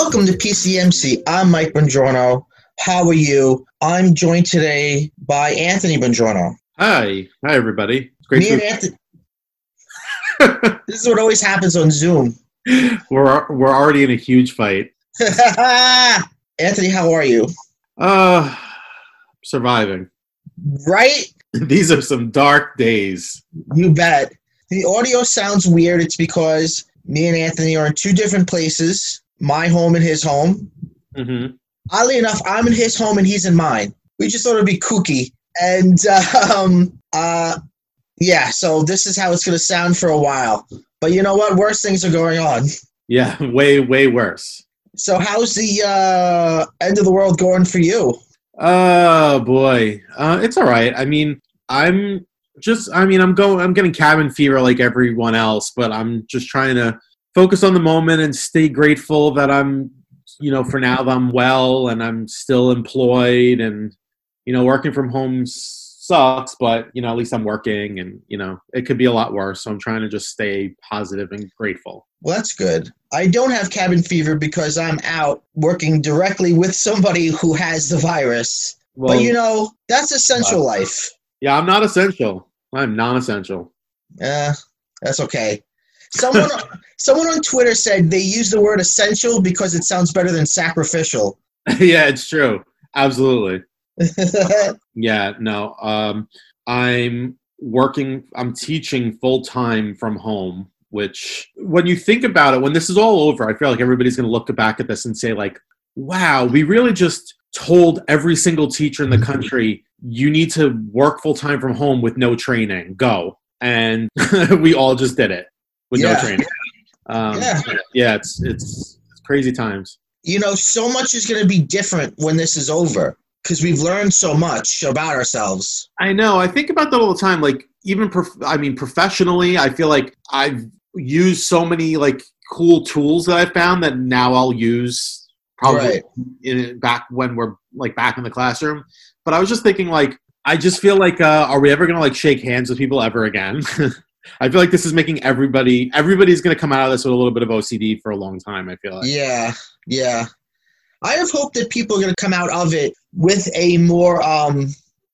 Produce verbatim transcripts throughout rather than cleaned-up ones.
Welcome to P C M C. I'm Mike Bongiorno. How are you? I'm joined today by Anthony Bongiorno. Hi. Hi, everybody. It's great Me to and Anthony. This is what always happens on Zoom. we're we're already in a huge fight. Anthony, how are you? Uh surviving. Right? These are some dark days. You bet. The audio sounds weird. It's because me and Anthony are in two different places. My home and his home. Mm-hmm. Oddly enough, I'm in his home and he's in mine. We just thought it'd be kooky. And, um, uh, yeah, so this is how it's going to sound for a while. But you know what? Worse things are going on. Yeah, way, way worse. So how's the uh, end of the world going for you? Oh, boy. Uh, it's all right. I mean, I'm just, I mean, I'm going, I'm getting cabin fever like everyone else, but I'm just trying to focus on the moment and stay grateful that I'm, you know, for now I'm well and I'm still employed, and, you know, working from home sucks, but, you know, at least I'm working, and, you know, it could be a lot worse. So I'm trying to just stay positive and grateful. Well, that's good. I don't have cabin fever because I'm out working directly with somebody who has the virus. Well, but, you know, that's essential uh, life. Yeah, I'm not essential. I'm non-essential. Yeah, uh, that's okay. Someone someone on Twitter said they use the word essential because it sounds better than sacrificial. Yeah, it's true. Absolutely. Yeah, no. Um, I'm working, I'm teaching full-time from home, which when you think about it, when this is all over, I feel like everybody's going to look back at this and say, like, wow, we really just told every single teacher in the country, you need to work full-time from home with no training. Go. And we all just did it. With yeah. no training. Um, yeah. yeah, it's, it's it's crazy times. You know, so much is going to be different when this is over because we've learned so much about ourselves. I know. I think about that all the time. Like, even, prof- I mean, professionally, I feel like I've used so many, like, cool tools that I found that now I'll use probably right. in, back when we're, like, back in the classroom. But I was just thinking, like, I just feel like, uh, are we ever going to, like, shake hands with people ever again? I feel like this is making everybody, everybody's going to come out of this with a little bit of O C D for a long time, I feel like. Yeah, yeah. I have hope that people are going to come out of it with a more um,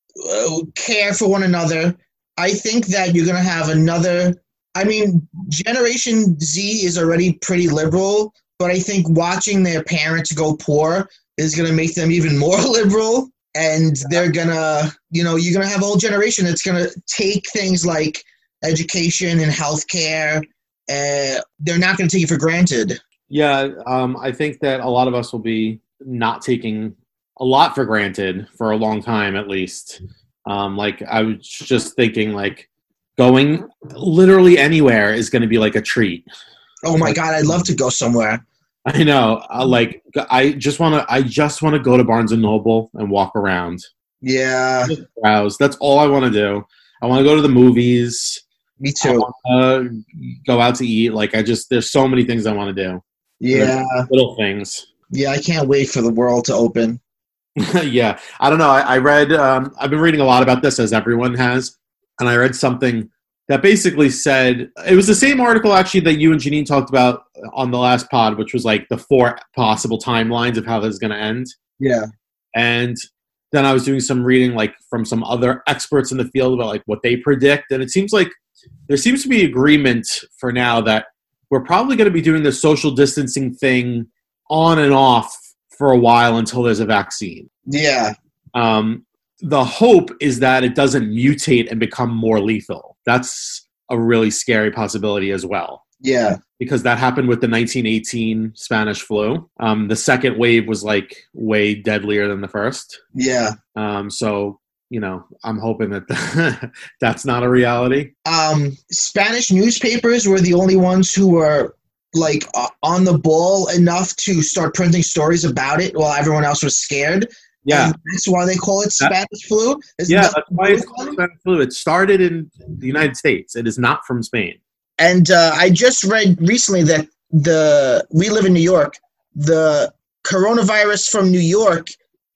care for one another. I think that you're going to have another, I mean, Generation Z is already pretty liberal, but I think watching their parents go poor is going to make them even more liberal. And they're going to, you know, you're going to have a whole generation that's going to take things like education and healthcare, uh, they're not going to take it for granted. Yeah, um, I think that a lot of us will be not taking a lot for granted for a long time, at least. Um, like, I was just thinking, like, going literally anywhere is going to be like a treat. Oh my God, I'd love to go somewhere. I know. Uh, like, I just want to. I just want to go to Barnes and Noble and walk around. Yeah. Just browse. That's all I want to do. I want to go to the movies. Me too. I want to go out to eat. Like, I just, there's so many things I want to do. Yeah. There's little things. Yeah, I can't wait for the world to open. Yeah. I don't know. I, I read, um, I've been reading a lot about this, as everyone has. And I read something that basically said, it was the same article actually that you and Janine talked about on the last pod, which was like the four possible timelines of how this is going to end. Yeah. And then I was doing some reading, like, from some other experts in the field about, like, what they predict. And it seems like there seems to be agreement for now that we're probably going to be doing the social distancing thing on and off for a while until there's a vaccine. Yeah. Um, the hope is that it doesn't mutate and become more lethal. That's a really scary possibility as well. Yeah. Because that happened with the nineteen eighteen Spanish flu. Um, the second wave was, like, way deadlier than the first. Yeah. Um, so, you know, I'm hoping that that's not a reality. Um, Spanish newspapers were the only ones who were, like, uh, on the ball enough to start printing stories about it while everyone else was scared. Yeah. And that's why they call it Spanish that, flu? Is yeah, that's why it's called Spanish flu. It started in the United States. It is not from Spain. And uh, I just read recently that the we live in New York. The coronavirus from New York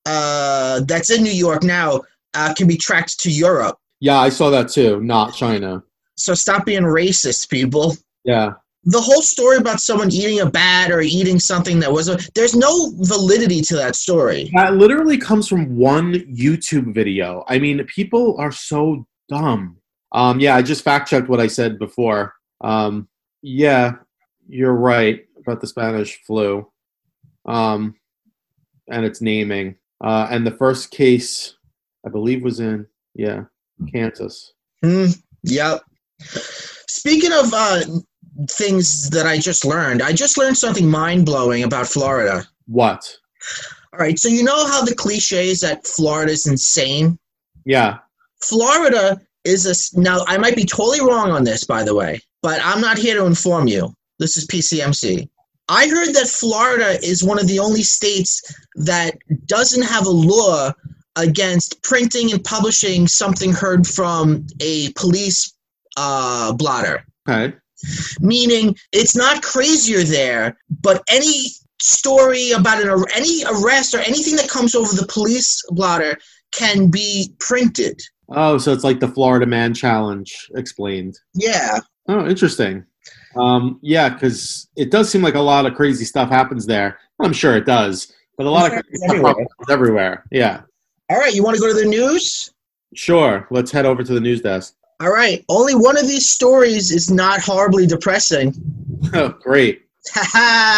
uh, that's in New York now uh, can be tracked to Europe. Yeah, I saw that too. Not China. So stop being racist, people. Yeah. the whole story about someone eating a bat or eating something that was a, there's no validity to that story. That literally comes from one YouTube video. I mean, people are so dumb. Um, yeah, I just fact checked what I said before. Um, yeah, you're right about the Spanish flu, um, and its naming. Uh, and the first case, I believe, was in yeah, Kansas. Hmm. Yep. Speaking of uh, things that I just learned, I just learned something mind-blowing about Florida. What? All right, so you know how the cliche is that Florida is insane? Yeah. Florida is a... Now, I might be totally wrong on this, by the way, but I'm not here to inform you. This is P C M C. I heard that Florida is one of the only states that doesn't have a law against printing and publishing something heard from a police uh, blotter. Okay. Meaning it's not crazier there, but any story about an any arrest or anything that comes over the police blotter can be printed. Oh, so it's like the Florida Man Challenge explained. Yeah. Oh, interesting. Um, yeah, because it does seem like a lot of crazy stuff happens there. I'm sure it does, but a lot of crazy stuff everywhere. happens everywhere. Yeah. All right, you want to go to the news? Sure. Let's head over to the news desk. All right. Only one of these stories is not horribly depressing. Oh, great. Ha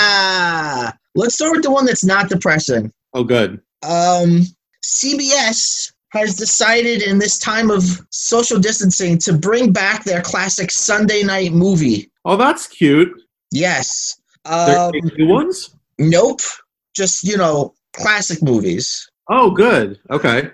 ha! Let's start with the one that's not depressing. Oh, good. Um, C B S has decided in this time of social distancing to bring back their classic Sunday night movie. Oh, that's cute. Yes. They're Um, making new ones? nope. Just, you know, classic movies. Oh, good. Okay.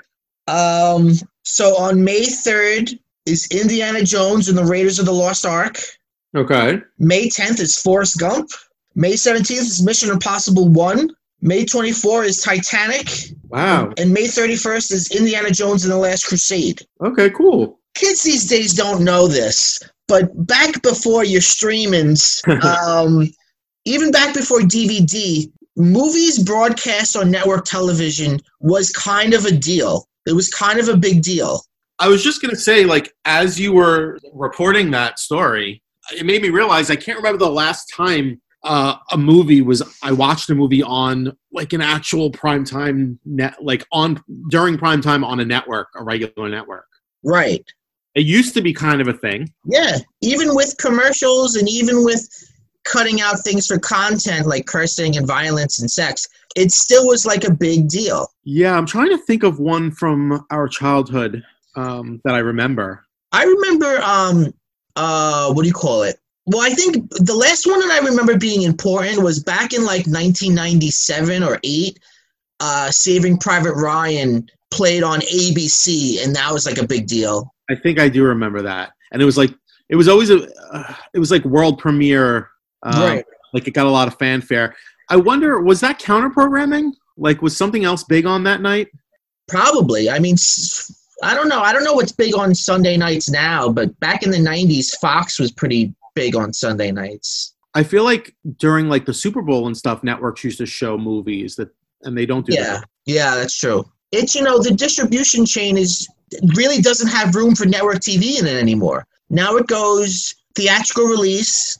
Um, so on May third is Indiana Jones and the Raiders of the Lost Ark. Okay. May tenth is Forrest Gump. May seventeenth is Mission Impossible one. May twenty-fourth is Titanic. Wow. And May thirty-first is Indiana Jones and the Last Crusade. Okay, cool. Kids these days don't know this, but back before your streamings, um, even back before D V D, movies broadcast on network television was kind of a deal. It was kind of a big deal. I was just going to say, like, as you were reporting that story, it made me realize I can't remember the last time uh, a movie was, I watched a movie on, like, an actual primetime net, like, on, during prime time on a network, a regular network. Right. It used to be kind of a thing. Yeah. Even with commercials and even with cutting out things for content like cursing and violence and sex, it still was like a big deal. Yeah, I'm trying to think of one from our childhood um, that I remember. I remember, um, uh, what do you call it? Well, I think the last one that I remember being important was back in like nineteen ninety-seven or eight, uh, Saving Private Ryan played on A B C, and that was like a big deal. I think I do remember that. And it was like, it was always a, uh, it was like world premiere. Um, Right. Like it got a lot of fanfare. I wonder, was that counter programming? Like, was something else big on that night? Probably. I mean, I don't know. I don't know what's big on Sunday nights now, but back in the nineties, Fox was pretty big on Sunday nights. I feel like during like the Super Bowl and stuff, networks used to show movies that, and they don't do Yeah. that. Yeah, that's true. It's, you know, the distribution chain is really doesn't have room for network T V in it anymore. Now it goes theatrical release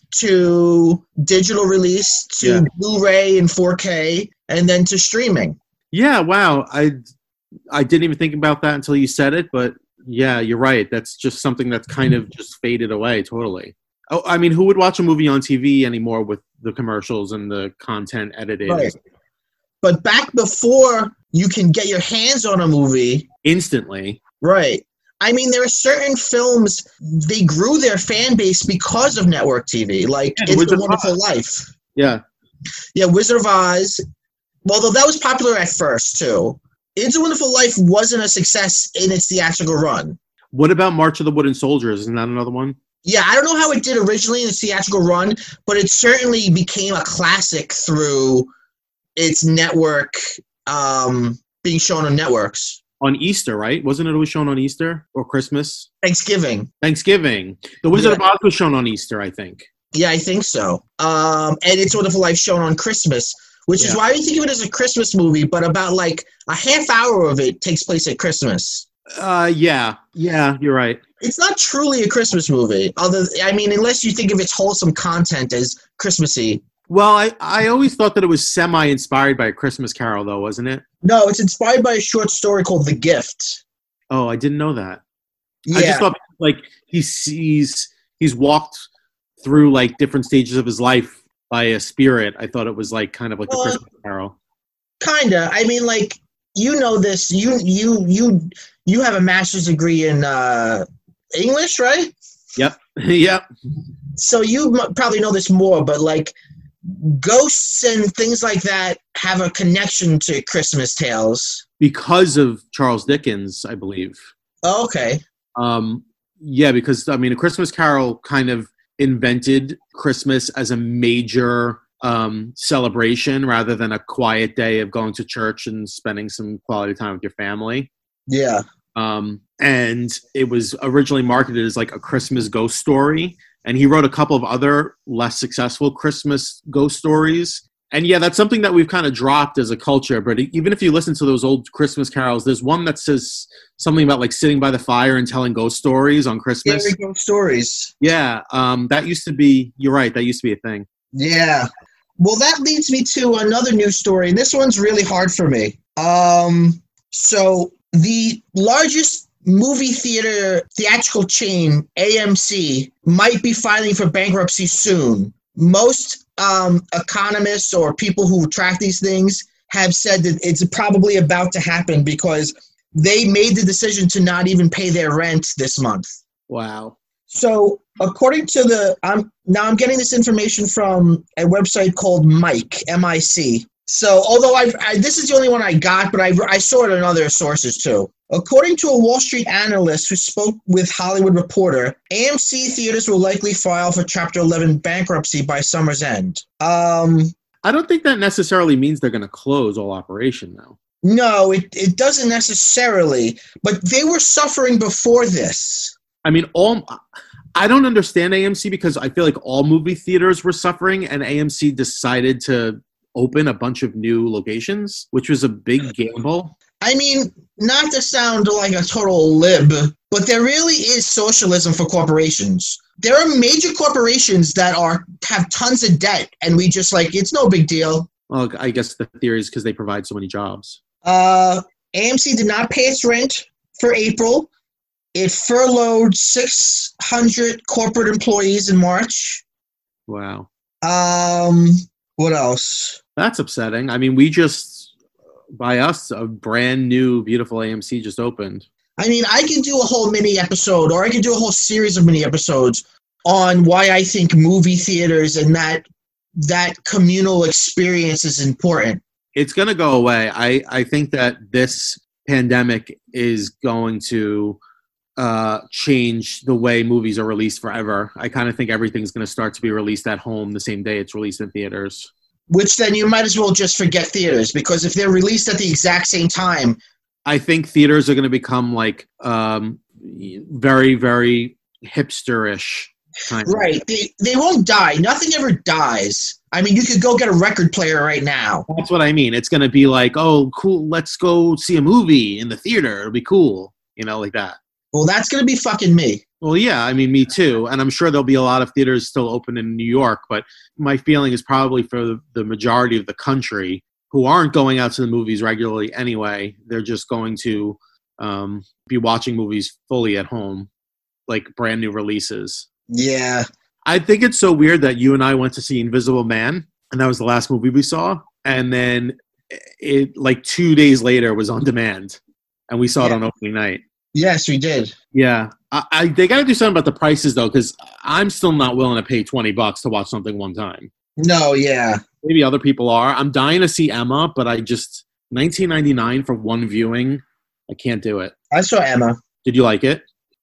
to digital release to Yeah. Blu-ray and four K and then to streaming. Yeah, wow. I I didn't even think about that until you said it, but yeah, you're right. That's just something that's kind of just faded away totally. Oh, I mean, who would watch a movie on T V anymore with the commercials and the content edited? Right. But back before you can get your hands on a movie Instantly. right. I mean, there are certain films, they grew their fan base because of network T V, like Yeah, It's Wizard a of Wonderful Oz. Life. Yeah. Yeah, Wizard of Oz. Although that was popular at first, too. It's a Wonderful Life wasn't a success in its theatrical run. What about March of the Wooden Soldiers? Isn't that another one? Yeah, I don't know how it did originally in its theatrical run, but it certainly became a classic through its network, um, being shown on networks. On Easter, right? Wasn't it always shown on Easter or Christmas? Thanksgiving. Thanksgiving. The Wizard Yeah. of Oz was shown on Easter, I think. Yeah, I think so. Um, and It's a Wonderful Life shown on Christmas, which is Yeah. why we think of it as a Christmas movie, but about like a half hour of it takes place at Christmas. Uh, yeah, yeah, you're right. It's not truly a Christmas movie. Although, I mean, unless you think of its wholesome content as Christmassy. Well, I, I always thought that it was semi-inspired by A Christmas Carol, though, wasn't it? No, it's inspired by a short story called The Gift. Oh, I didn't know that. Yeah. I just thought, like, he sees, he's walked through, like, different stages of his life by a spirit. I thought it was, like, kind of like well, A Christmas Carol. Kinda. I mean, like, you know this. You you you you have a master's degree in uh, English, right? Yep. Yep. So you m- probably know this more, but, like, ghosts and things like that have a connection to Christmas tales. Because of Charles Dickens, I believe. Oh, okay. Um, yeah, because, I mean, A Christmas Carol kind of invented Christmas as a major um, celebration rather than a quiet day of going to church and spending some quality time with your family. Yeah. Um, and it was originally marketed as like a Christmas ghost story. And he wrote a couple of other less successful Christmas ghost stories. And yeah, that's something that we've kind of dropped as a culture. But even if you listen to those old Christmas carols, there's one that says something about like sitting by the fire and telling ghost stories on Christmas. Scary ghost stories. Yeah, um, that used to be, you're right, that used to be a thing. Yeah. Well, that leads me to another news story, and this one's really hard for me. Um, so the largest movie theater theatrical chain, A M C, might be filing for bankruptcy soon. Most um, economists or people who track these things have said that it's probably about to happen because they made the decision to not even pay their rent this month. Wow. So according to the, I'm now I'm getting this information from a website called Mike, M I C. So although I've, I this is the only one I got, but I, I saw it in other sources too. According to a Wall Street analyst who spoke with Hollywood Reporter, A M C theaters will likely file for Chapter eleven bankruptcy by summer's end. Um, I don't think that necessarily means they're going to close all operation, though. No, it, it doesn't necessarily, but they were suffering before this. I mean, all I don't understand A M C because I feel like all movie theaters were suffering, and A M C decided to open a bunch of new locations, which was a big gamble. I mean, not to sound like a total lib, but there really is socialism for corporations. There are major corporations that are have tons of debt, and we just like, it's no big deal. Well, I guess the theory is because they provide so many jobs. Uh, A M C did not pay its rent for April. It furloughed six hundred corporate employees in March. Wow. Um, what else? That's upsetting. I mean, we just, by us, a brand new, beautiful A M C just opened. I mean, I can do a whole mini episode, or I can do a whole series of mini episodes on why I think movie theaters and that that communal experience is important. It's going to go away. I, I think that this pandemic is going to uh, change the way movies are released forever. I kind of think everything's going to start to be released at home the same day it's released in theaters. Which then you might as well just forget theaters, because if they're released at the exact same time. I think theaters are going to become like um, very, very hipster-ish. Kind of. Right. They, they won't die. Nothing ever dies. I mean, you could go get a record player right now. That's what I mean. It's going to be like, oh, cool, let's go see a movie in the theater. It'll be cool. You know, like that. Well, that's going to be fucking me. Well, yeah, I mean, me too. And I'm sure there'll be a lot of theaters still open in New York. But my feeling is probably for the majority of the country who aren't going out to the movies regularly anyway, they're just going to um, be watching movies fully at home, like brand new releases. Yeah. I think it's so weird that you and I went to see Invisible Man, and that was the last movie we saw. And then it, like two days later, was on demand, and we saw yeah. it on opening night. Yes, we did. Yeah. I, I they got to do something about the prices, though, because I'm still not willing to pay twenty bucks to watch something one time. No, yeah. Maybe other people are. I'm dying to see Emma, but I just, nineteen ninety-nine for one viewing, I can't do it. I saw Emma. Did you like it?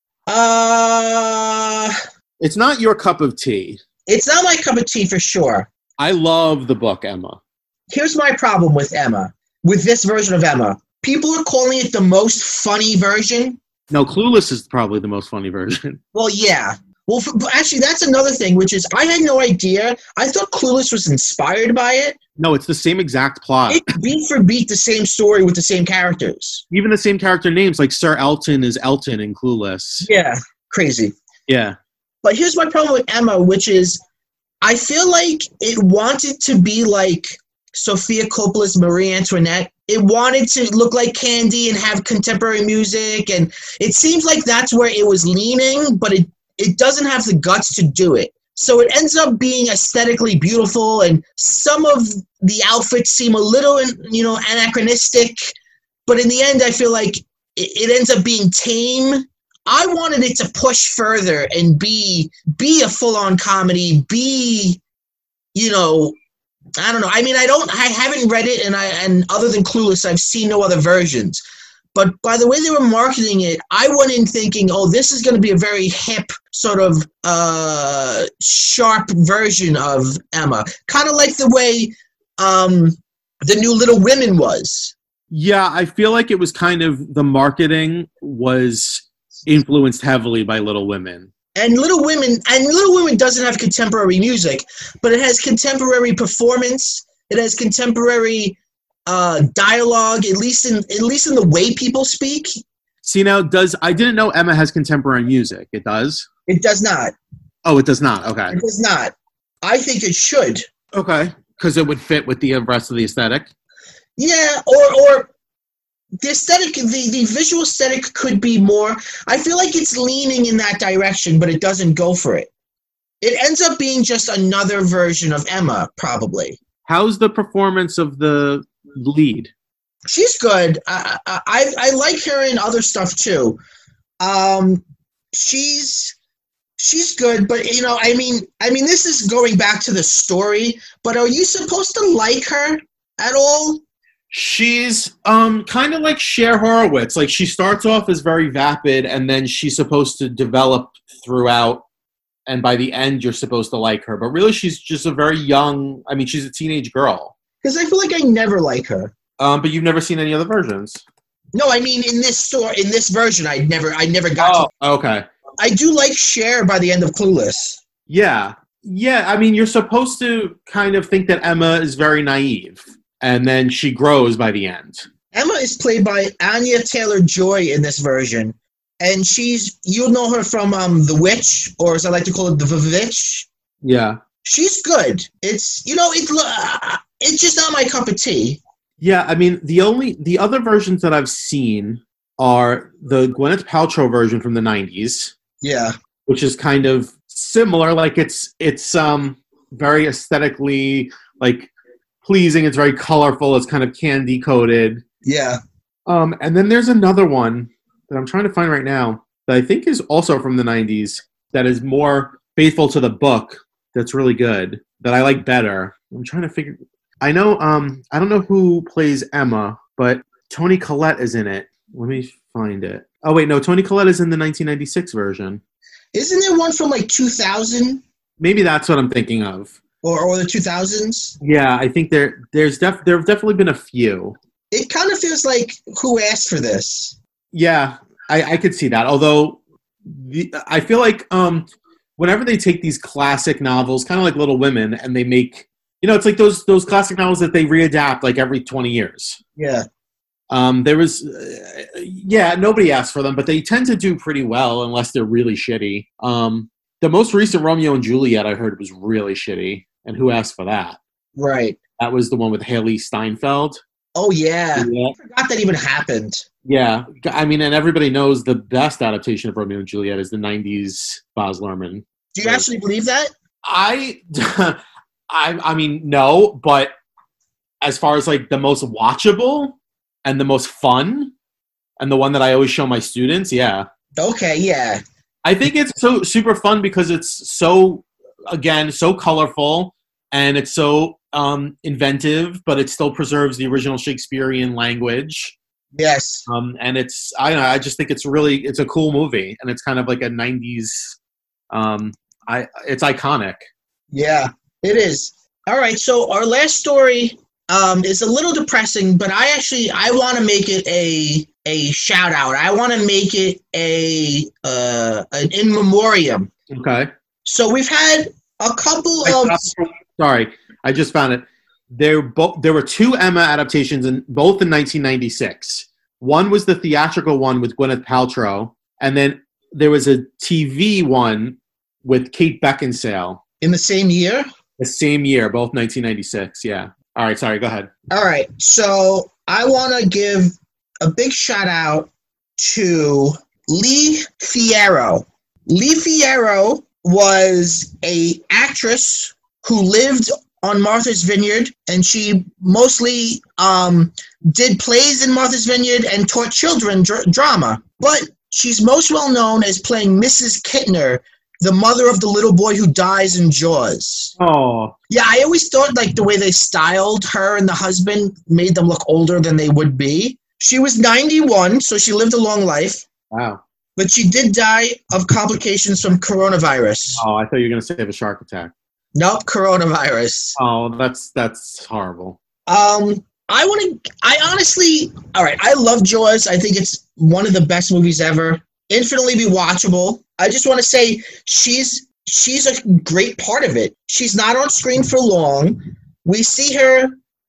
Uh... It's not your cup of tea. It's not my cup of tea for sure. I love the book, Emma. Here's my problem with Emma, with this version of Emma. People are calling it the most funny version. No, Clueless is probably the most funny version. Well, yeah. Well, for, actually, that's another thing, which is I had no idea. I thought Clueless was inspired by it. No, it's the same exact plot. It's beat for beat the same story with the same characters. Even the same character names, like Sir Elton is Elton in Clueless. Yeah, crazy. Yeah. But here's my problem with Emma, which is I feel like it wanted to be like Sofia Coppola's Marie Antoinette. It wanted to look like Candy and have contemporary music, and it seems like that's where it was leaning, but it, it doesn't have the guts to do it. So it ends up being aesthetically beautiful, and some of the outfits seem a little, you know, anachronistic, but in the end, I feel like it, it ends up being tame. I wanted it to push further and be be a full-on comedy, be, you know, I don't know. I mean, I don't, I haven't read it, and I, and other than Clueless, I've seen no other versions. But by the way they were marketing it, I went in thinking, oh, this is going to be a very hip, sort of uh, sharp version of Emma, kind of like the way um, the new Little Women was. Yeah, I feel like it was kind of the marketing was influenced heavily by Little Women. And Little Women, and Little Women doesn't have contemporary music, but it has contemporary performance. It has contemporary uh, dialogue, at least in at least in the way people speak. See, now, does I didn't know Emma has contemporary music. It does? It does not. Oh, it does not. Okay. It does not. I think it should. Okay, because it would fit with the rest of the aesthetic. Yeah, or or the aesthetic, the, the visual aesthetic could be more. I feel like it's leaning in that direction, but it doesn't go for it. It ends up being just another version of Emma, probably. How's the performance of the lead? She's good. I I, I like her in other stuff too. Um, she's she's good, but you know, I mean, I mean, this is going back to the story. But are you supposed to like her at all? She's um kind of like Cher Horowitz. Like, she starts off as very vapid, and then she's supposed to develop throughout, and by the end, you're supposed to like her. But really, she's just a very young. I mean, she's a teenage girl. Because I feel like I never like her. Um, but you've never seen any other versions. No, I mean in this story, in this version, I never, I never got. Oh, to okay. I do like Cher by the end of Clueless. Yeah, yeah. I mean, you're supposed to kind of think that Emma is very naive, and then she grows by the end. Emma is played by Anya Taylor-Joy in this version, and she's, you'll know her from um, The Witch, or as I like to call it, The Vivitch. Yeah. She's good. It's, you know, it's, uh, it's just not my cup of tea. Yeah, I mean, the only, the other versions that I've seen are the Gwyneth Paltrow version from the nineties. Yeah. Which is kind of similar. Like, it's, it's um very aesthetically, like, pleasing. It's very colorful. It's kind of candy coated. Yeah. Um, and then there's another one that I'm trying to find right now that I think is also from the nineties that is more faithful to the book. That's really good. That I like better. I'm trying to figure. I know. Um, I don't know who plays Emma, but Toni Collette is in it. Let me find it. Oh wait, no. Toni Collette is in the nineteen ninety-six version. Isn't there one from like two thousand? Maybe that's what I'm thinking of. Or or the two thousands? Yeah, I think there there's def there have definitely been a few. It kind of feels like, who asked for this? Yeah, I, I could see that. Although the, I feel like um, whenever they take these classic novels, kind of like Little Women, and they make, you know, it's like those those classic novels that they readapt like every twenty years. Yeah. Um, there was, uh, yeah, nobody asked for them, but they tend to do pretty well unless they're really shitty. Um, the most recent Romeo and Juliet I heard was really shitty. And who asked for that? Right. That was the one with Haley Steinfeld. Oh, yeah. yeah. I forgot that even happened. Yeah. I mean, and everybody knows the best adaptation of Romeo and Juliet is the nineties Baz Luhrmann. Do you so, actually believe that? I, I, I mean, no, but as far as like the most watchable and the most fun and the one that I always show my students, yeah. Okay, yeah. I think it's so super fun because it's so, again, so colorful and it's so um, inventive, but it still preserves the original Shakespearean language. Yes. Um, and it's, I don't know, I just think it's really, it's a cool movie and it's kind of like a nineties, um, I, it's iconic. Yeah, it is. All right, so our last story um, is a little depressing, but I actually, I want to make it a a shout out. I want to make it a uh, an in memoriam. Okay. So we've had a couple of. Sorry, I just found it. There, bo- there were two Emma adaptations, in both in nineteen ninety-six. One was the theatrical one with Gwyneth Paltrow, and then there was a T V one with Kate Beckinsale. In the same year? The same year, both nineteen ninety-six, yeah. All right, sorry, go ahead. All right, so I want to give a big shout out to Lee Fierro. Lee Fierro was a actress who lived on Martha's Vineyard, and she mostly um, did plays in Martha's Vineyard and taught children dr- drama. But she's most well known as playing Missus Kittner, the mother of the little boy who dies in Jaws. Oh. Yeah, I always thought like the way they styled her and the husband made them look older than they would be. She was ninety-one, so she lived a long life. Wow. But she did die of complications from coronavirus. Oh, I thought you were going to say of a shark attack. Nope, coronavirus. Oh, that's that's horrible. Um, I want to. I honestly, all right. I love Jaws. I think it's one of the best movies ever. Infinitely rewatchable. I just want to say she's she's a great part of it. She's not on screen for long. We see her.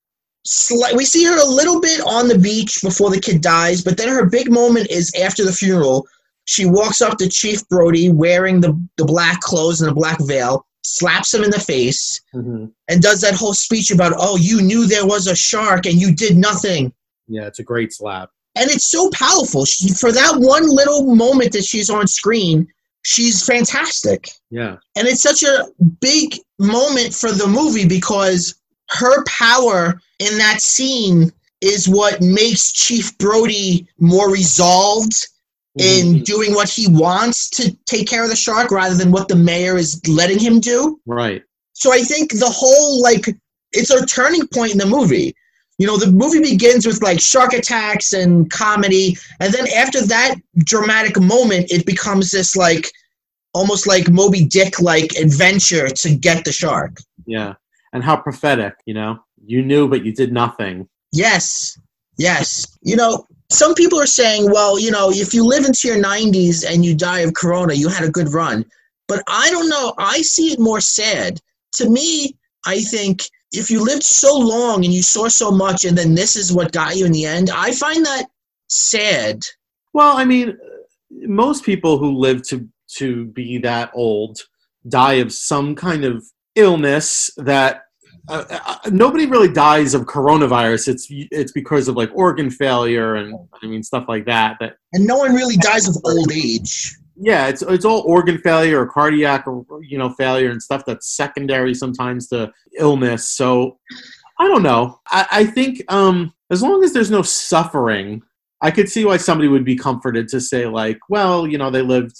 Sli- we see her a little bit on the beach before the kid dies, but then her big moment is after the funeral. She walks up to Chief Brody wearing the, the black clothes and the black veil, slaps him in the face, mm-hmm. and does that whole speech about, oh, you knew there was a shark and you did nothing. Yeah, it's a great slap. And it's so powerful. She, for that one little moment that she's on screen, she's fantastic. Yeah. And it's such a big moment for the movie because her power in that scene is what makes Chief Brody more resolved in mm-hmm. doing what he wants to take care of the shark rather than what the mayor is letting him do. Right. So I think the whole, like, it's a turning point in the movie. You know, the movie begins with, like, shark attacks and comedy, and then after that dramatic moment, it becomes this, like, almost like Moby Dick-like adventure to get the shark. Yeah. And how prophetic, you know? You knew, but you did nothing. Yes. Yes. You know, some people are saying, well, you know, if you live into your nineties and you die of corona, you had a good run. But I don't know. I see it more sad. To me, I think if you lived so long and you saw so much and then this is what got you in the end, I find that sad. Well, I mean, most people who live to, to be that old die of some kind of illness that Uh, uh, nobody really dies of coronavirus. It's it's because of like organ failure and I mean stuff like that. That and no one really dies of old age. Yeah, it's it's all organ failure or cardiac or you know failure and stuff that's secondary sometimes to illness. So I don't know. I, I think um, as long as there's no suffering, I could see why somebody would be comforted to say like, well, you know, they lived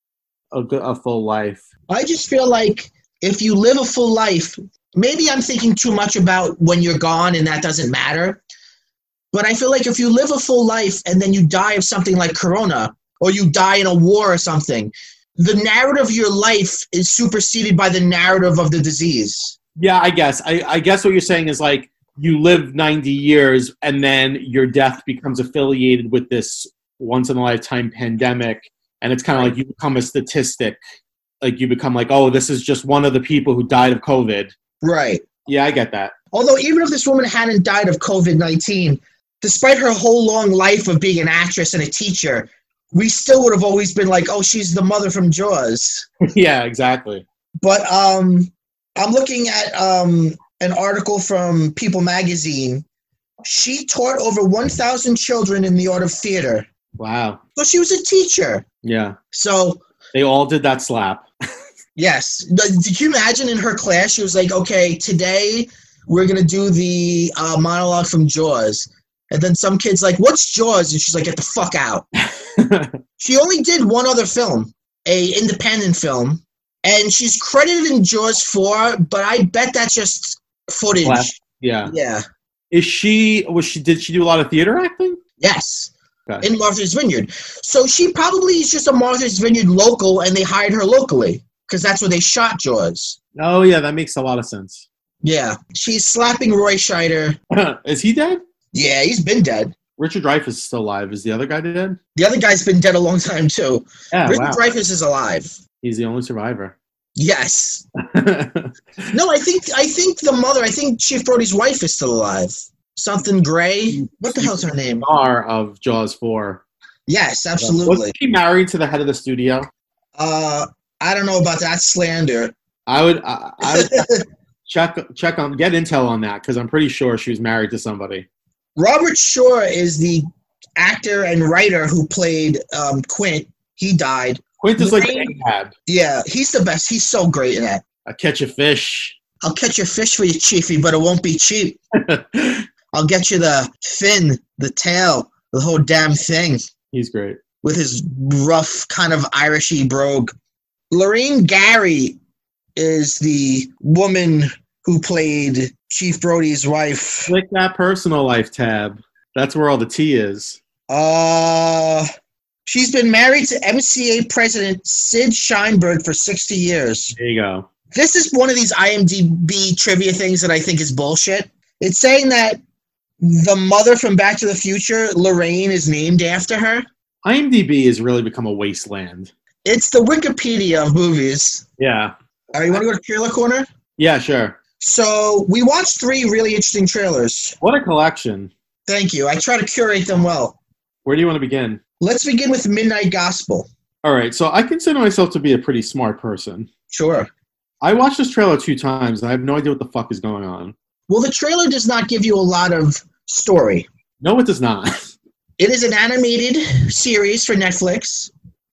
a, a full life. I just feel like if you live a full life. Maybe I'm thinking too much about when you're gone and that doesn't matter. But I feel like if you live a full life and then you die of something like corona or you die in a war or something, the narrative of your life is superseded by the narrative of the disease. Yeah, I guess. I, I guess what you're saying is like you live ninety years and then your death becomes affiliated with this once-in-a-lifetime pandemic. And it's kind of like you become a statistic. Like you become like, oh, this is just one of the people who died of COVID. Right. Yeah, I get that. Although even if this woman hadn't died of covid nineteen, despite her whole long life of being an actress and a teacher, we still would have always been like, oh, she's the mother from Jaws. Yeah, exactly. But um, I'm looking at um, an article from People magazine. She taught over one thousand children in the art of theater. Wow. So she was a teacher. Yeah. So they all did that slap. Yes. Did you imagine in her class, she was like, okay, today we're going to do the uh, monologue from Jaws. And then some kid's like, what's Jaws? And she's like, get the fuck out. She only did one other film, a independent film. And she's credited in Jaws four, but I bet that's just footage. Left. Yeah. Yeah. Is she, was she, did she do a lot of theater acting? Yes. Okay. In Martha's Vineyard. So she probably is just a Martha's Vineyard local and they hired her locally. Because that's where they shot Jaws. Oh, yeah, that makes a lot of sense. Yeah. She's slapping Roy Scheider. Is he dead? Yeah, he's been dead. Richard Dreyfuss is still alive. Is the other guy dead? The other guy's been dead a long time too. Yeah, Richard wow. Dreyfuss is alive. He's the only survivor. Yes. No, I think I think the mother, I think Chief Brody's wife is still alive. Something Gray. What the hell's her name? Star of Jaws four. Yes, absolutely. Was she married to the head of the studio? Uh, I don't know about that slander. I would, I, I would check check on get intel on that because I'm pretty sure she was married to somebody. Robert Shaw is the actor and writer who played um, Quint. He died. Quint is like Ahab. Yeah, he's the best. He's so great in that. I catch a fish. I'll catch a fish for you, Chiefy, but it won't be cheap. I'll get you the fin, the tail, the whole damn thing. He's great. With his rough, kind of Irishy brogue. Lorraine Gary is the woman who played Chief Brody's wife. Click that personal life tab. That's where all the tea is. Uh, she's been married to M C A president Sid Sheinberg for sixty years. There you go. This is one of these I M D B trivia things that I think is bullshit. It's saying that the mother from Back to the Future, Lorraine, is named after her. IMDb has really become a wasteland. It's the Wikipedia of movies. Yeah. All right, you want to go to Trailer Corner? Yeah, sure. So we watched three really interesting trailers. What a collection. Thank you. I try to curate them well. Where do you want to begin? Let's begin with Midnight Gospel. All right, so I consider myself to be a pretty smart person. Sure. I watched this trailer two times, and I have no idea what the fuck is going on. Well, the trailer does not give you a lot of story. No, it does not. It is an animated series for Netflix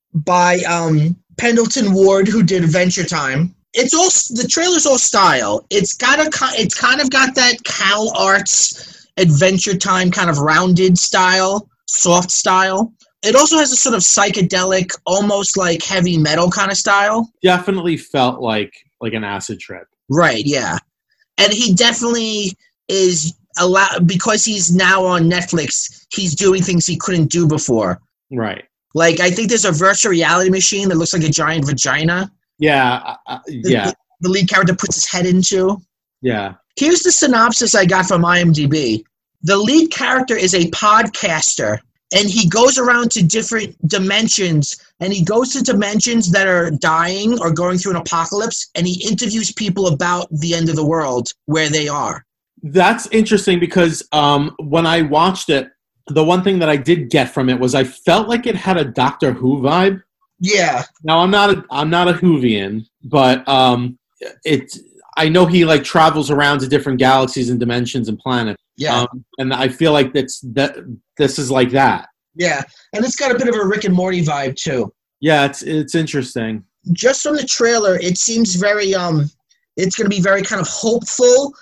by um, Pendleton Ward, who did Adventure Time. It's all the trailer's all style. It's got a it's kind of got that Cal Arts Adventure Time kind of rounded style, soft style. It also has a sort of psychedelic, almost like heavy metal kind of style. Definitely felt like like an acid trip. Right, yeah. And he definitely is allowed, because he's now on Netflix, he's doing things he couldn't do before. Right. Like, I think there's a virtual reality machine that looks like a giant vagina. Yeah, uh, yeah. The, the lead character puts his head into. Yeah. Here's the synopsis I got from IMDb. The lead character is a podcaster, and he goes around to different dimensions, and he goes to dimensions that are dying or going through an apocalypse, and he interviews people about the end of the world where they are. That's interesting because um, when I watched it, the one thing that I did get from it was I felt like it had a Doctor Who vibe. Yeah. Now I'm not a I'm not a Whovian, but um, it I know he like travels around to different galaxies and dimensions and planets. Yeah. Um, and I feel like that's that this is like that. Yeah, and it's got a bit of a Rick and Morty vibe too. Yeah, it's it's interesting. Just from the trailer, it seems very um, it's going to be very kind of hopeful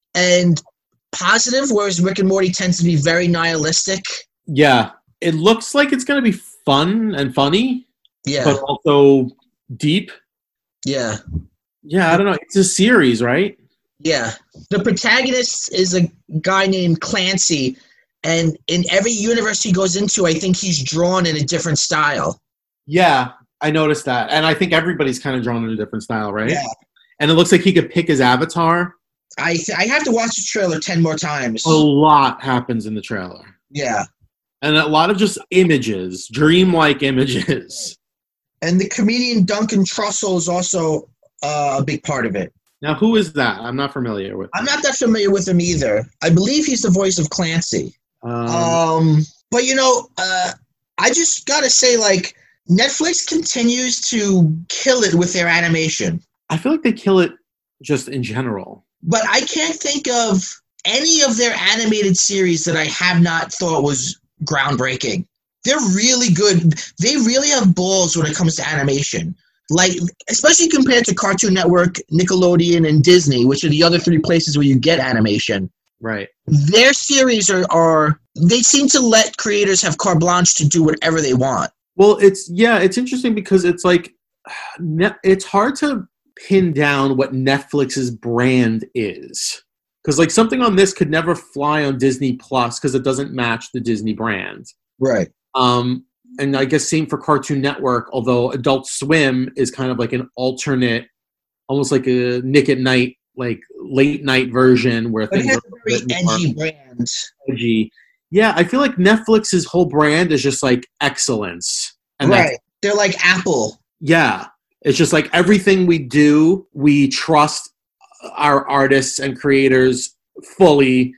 and positive, whereas Rick and Morty tends to be very nihilistic. Yeah, it looks like it's going to be fun and funny. Yeah, but also deep. Yeah. Yeah, I don't know. It's a series, right? Yeah. The protagonist is a guy named Clancy, and in every universe he goes into, I think he's drawn in a different style. Yeah, I noticed that. And I think everybody's kind of drawn in a different style, right? Yeah. And it looks like he could pick his avatar. I th- I have to watch the trailer ten more times. A lot happens in the trailer. Yeah. And a lot of just images, dreamlike images. And the comedian Duncan Trussell is also uh, a big part of it. Now, who is that? I'm not familiar with I'm not that familiar with him either. I believe he's the voice of Clancy. Um, Um, but, you know, uh, I just got to say, like, Netflix continues to kill it with their animation. I feel like they kill it just in general. But I can't think of any of their animated series that I have not thought was groundbreaking. They're really good. They really have balls when it comes to animation. Like, especially compared to Cartoon Network, Nickelodeon, and Disney, which are the other three places where you get animation. Right. Their series are, are they seem to let creators have carte blanche to do whatever they want. Well, it's, yeah, it's interesting because it's like, it's hard to pin down what Netflix's brand is. Because, like, something on this could never fly on Disney Plus because it doesn't match the Disney brand. Right. Um, and I guess same for Cartoon Network, although Adult Swim is kind of like an alternate, almost like a Nick at Night, like late night version where But it things has are a very edgy brand. edgy. Yeah, I feel like Netflix's whole brand is just like excellence. And right. That's, they're like Apple. Yeah. It's just like everything we do, we trust our artists and creators fully,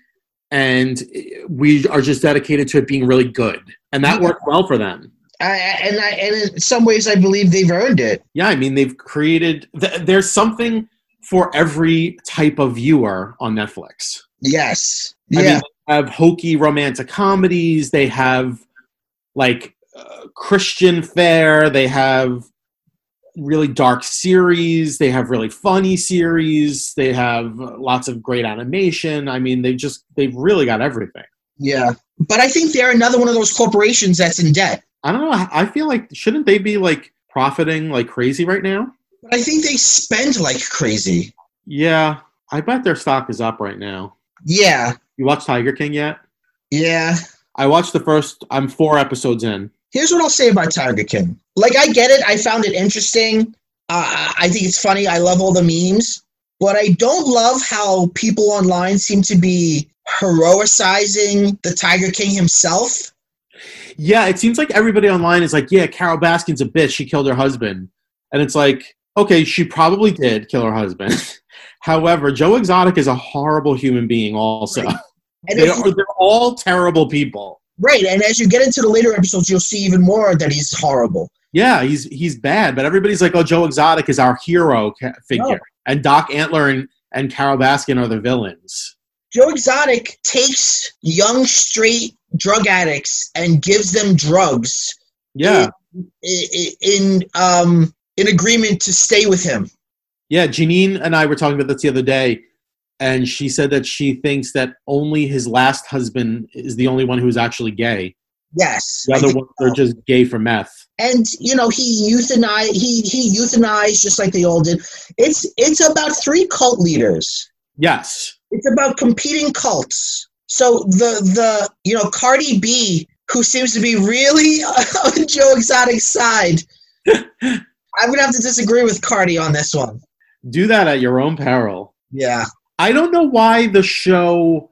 and we are just dedicated to it being really good. And that yeah. worked well for them. I, and, I, and in some ways, I believe they've earned it. Yeah, I mean, they've created... Th- there's something for every type of viewer on Netflix. Yes. I Yeah. mean, they have hokey romantic comedies. They have, like, uh, Christian fare. They have really dark series. They have really funny series. They have lots of great animation. I mean, they just... They've really got everything. Yeah. But I think they're another one of those corporations that's in debt. I don't know. I feel like, shouldn't they be, like, profiting like crazy right now? But I think they spend like crazy. Yeah. I bet their stock is up right now. Yeah. You watched Tiger King yet? Yeah. I watched the first, I'm four episodes in. Here's what I'll say about Tiger King. Like, I get it. I found it interesting. Uh, I think it's funny. I love all the memes. But I don't love how people online seem to be heroicizing the Tiger King himself. Yeah, it seems like everybody online is like, yeah, Carole Baskin's a bitch. She killed her husband. And it's like, okay, she probably did kill her husband. However, Joe Exotic is a horrible human being also. Right. And they are, they're all terrible people. Right, and as you get into the later episodes, you'll see even more that he's horrible. Yeah, he's he's bad, but everybody's like, oh, Joe Exotic is our hero figure. No. And Doc Antler and, and Carole Baskin are the villains. Joe Exotic takes young, straight drug addicts and gives them drugs. Yeah. In, in, um, in agreement to stay with him. Yeah, Janine and I were talking about this the other day, and she said that she thinks that only his last husband is the only one who's actually gay. Yes. The other ones so. are just gay for meth. And, you know, he euthanized, he, he euthanized just like they all did. It's, it's about three cult leaders. Yes. It's about competing cults. So the, the you know, Cardi B, who seems to be really on Joe Exotic's side, I'm going to have to disagree with Cardi on this one. Do that at your own peril. Yeah. I don't know why the show,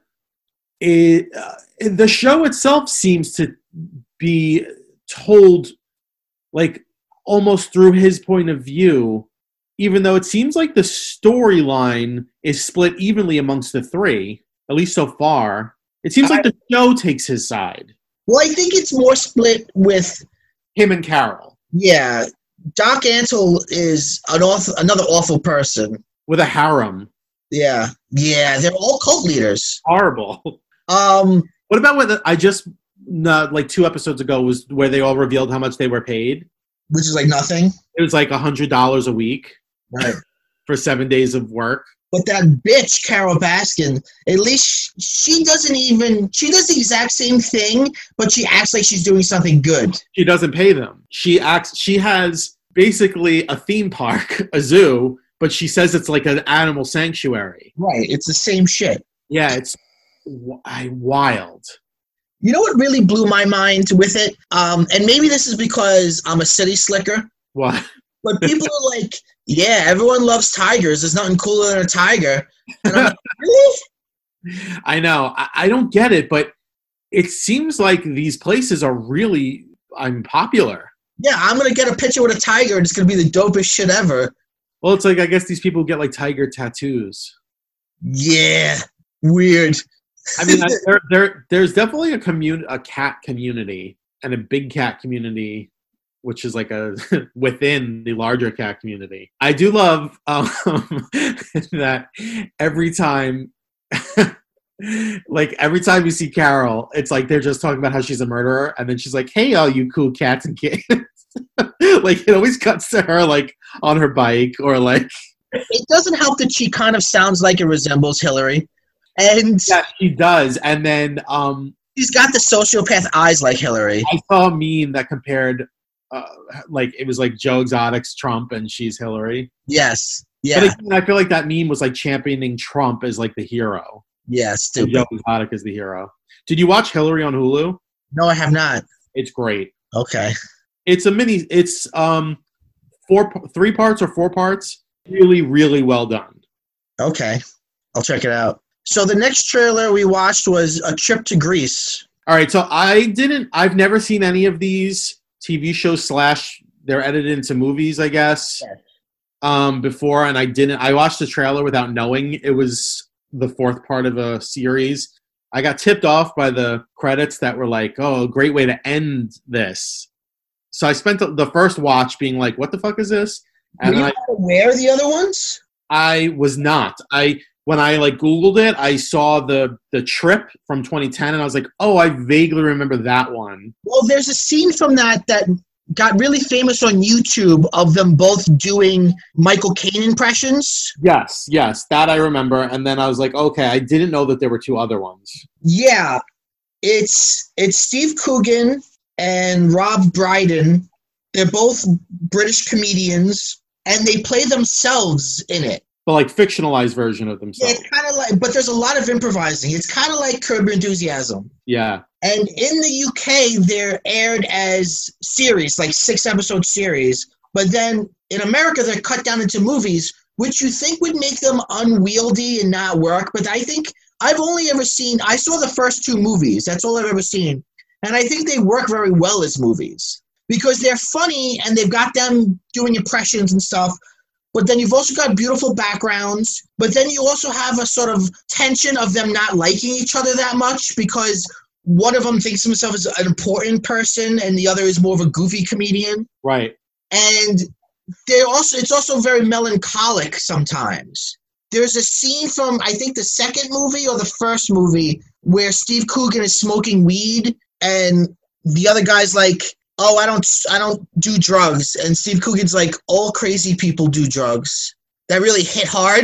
it, uh, the show itself seems to be told like almost through his point of view, even though it seems like the storyline is split evenly amongst the three, at least so far. It seems I, like the show takes his side. Well, I think it's more split with him and Carole. Yeah. Doc Antle is an awful, another awful person. With a harem. Yeah. Yeah, they're all cult leaders. Horrible. Um, what about what the, I just, uh, like two episodes ago, was where they all revealed how much they were paid? Which is like nothing? It was like one hundred dollars a week. Right. For seven days of work. But that bitch, Carole Baskin, at least she doesn't even, she does the exact same thing, but she acts like she's doing something good. She doesn't pay them. She acts, she has basically a theme park, a zoo, but she says it's like an animal sanctuary. Right. It's the same shit. Yeah, it's w- wild. You know what really blew my mind with it? Um, and maybe this is because I'm a city slicker. What? But people are like, yeah, everyone loves tigers. There's nothing cooler than a tiger. And I'm like, really? I know. I, I don't get it, but it seems like these places are really I'm popular. Yeah, I'm going to get a picture with a tiger, and it's going to be the dopest shit ever. Well, it's like, I guess these people get, like, tiger tattoos. Yeah, weird. I mean, there, there, there's definitely a commun- a cat community and a big cat community, which is like a within the larger cat community. I do love um, that every time, like every time you see Carole, it's like they're just talking about how she's a murderer, and then she's like, "Hey, all you cool cats and kittens!" Like it always cuts to her like on her bike or like. It doesn't help that she kind of sounds like it resembles Hillary, and yeah, she does. And then um, she's got the sociopath eyes like Hillary. I saw a meme that compared. Uh, like it was like Joe Exotic's Trump and she's Hillary. Yes. Yeah. But again, I feel like that meme was like championing Trump as like the hero. Yeah, stupid. Joe Exotic is the hero. Did you watch Hillary on Hulu? No, I have not. It's great. Okay. It's a mini. It's um four, three parts or four parts. Really, really well done. Okay, I'll check it out. So the next trailer we watched was A Trip to Greece. All right, so I didn't. I've never seen any of these T V shows slash they're edited into movies, I guess. Yes. Um, before, and I didn't. I watched the trailer without knowing it was the fourth part of a series. I got tipped off by the credits that were like, "Oh, a great way to end this." So I spent the, the first watch being like, "What the fuck is this?" And Were you I, not aware of the other ones? I was not. I when I like Googled it, I saw the the trip from twenty ten, and I was like, "Oh, I vaguely remember that one." Well, there's a scene from that that got really famous on YouTube of them both doing Michael Caine impressions. Yes, yes, that I remember. And then I was like, "Okay, I didn't know that there were two other ones." Yeah, it's it's Steve Coogan and Rob Brydon. They're both British comedians, and they play themselves in it. But like fictionalized version of Yeah, themselves. it's kind of like, but there's a lot of improvising. It's kind of like Curb Your Enthusiasm. Yeah. And in the U K, they're aired as series, like six episode series. But then in America, they're cut down into movies, which you think would make them unwieldy and not work. But I think I've only ever seen, I saw the first two movies. That's all I've ever seen. And I think they work very well as movies because they're funny and they've got them doing impressions and stuff. But then you've also got beautiful backgrounds. But then you also have a sort of tension of them not liking each other that much because one of them thinks himself as an important person and the other is more of a goofy comedian. Right. And they're also it's also very melancholic sometimes. There's a scene from, I think, the second movie or the first movie where Steve Coogan is smoking weed and the other guy's like, oh, I don't I don't do drugs. And Steve Coogan's like, all crazy people do drugs. That really hit hard.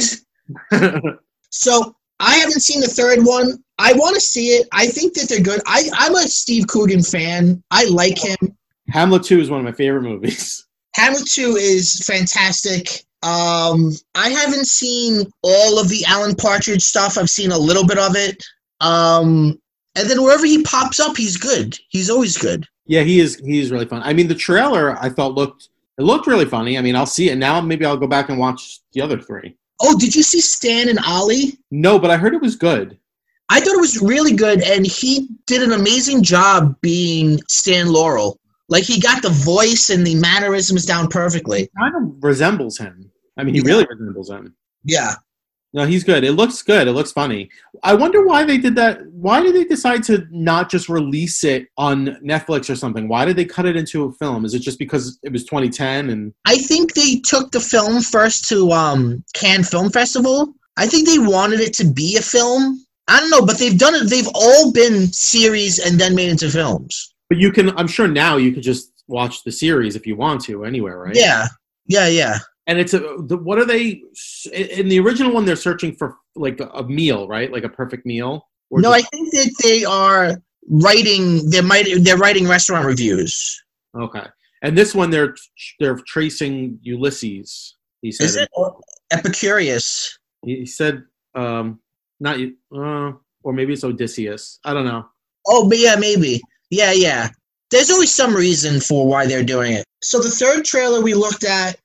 So I haven't seen the third one. I want to see it. I think that they're good. I, I'm a Steve Coogan fan. I like him. Hamlet two is one of my favorite movies. Hamlet two is fantastic. Um, I haven't seen all of the Alan Partridge stuff. I've seen a little bit of it. Um, and then wherever he pops up, he's good. He's always good. Yeah, he is. He is really fun. I mean, the trailer I thought looked it looked really funny. I mean, I'll see it now. Maybe I'll go back and watch the other three. Oh, did you see Stan and Ollie? No, but I heard it was good. I thought it was really good, and he did an amazing job being Stan Laurel. Like, he got the voice and the mannerisms down perfectly. Kind of resembles him. I mean, he Yeah. really resembles him. Yeah. No, he's good. It looks good. It looks funny. I wonder why they did that. Why did they decide to not just release it on Netflix or something? Why did they cut it into a film? Is it just because it was twenty ten and I think they took the film first to um, Cannes Film Festival. I think they wanted it to be a film. I don't know, but they've done it. They've all been series and then made into films. But you can, I'm sure now you could just watch the series if you want to anywhere, right? Yeah. Yeah, yeah. And it's a, the, what are they, in the original one, they're searching for like a, a meal, right? Like a perfect meal? Or No, just, I think that they are writing, they might, they're writing restaurant reviews. okay. And this one, they're, they're tracing Ulysses. He said, Is it? Or Epicurus. He said, um, not, uh, or maybe it's Odysseus. I don't know. Oh, but yeah, maybe. Yeah, yeah. There's always some reason for why they're doing it. So the third trailer we looked at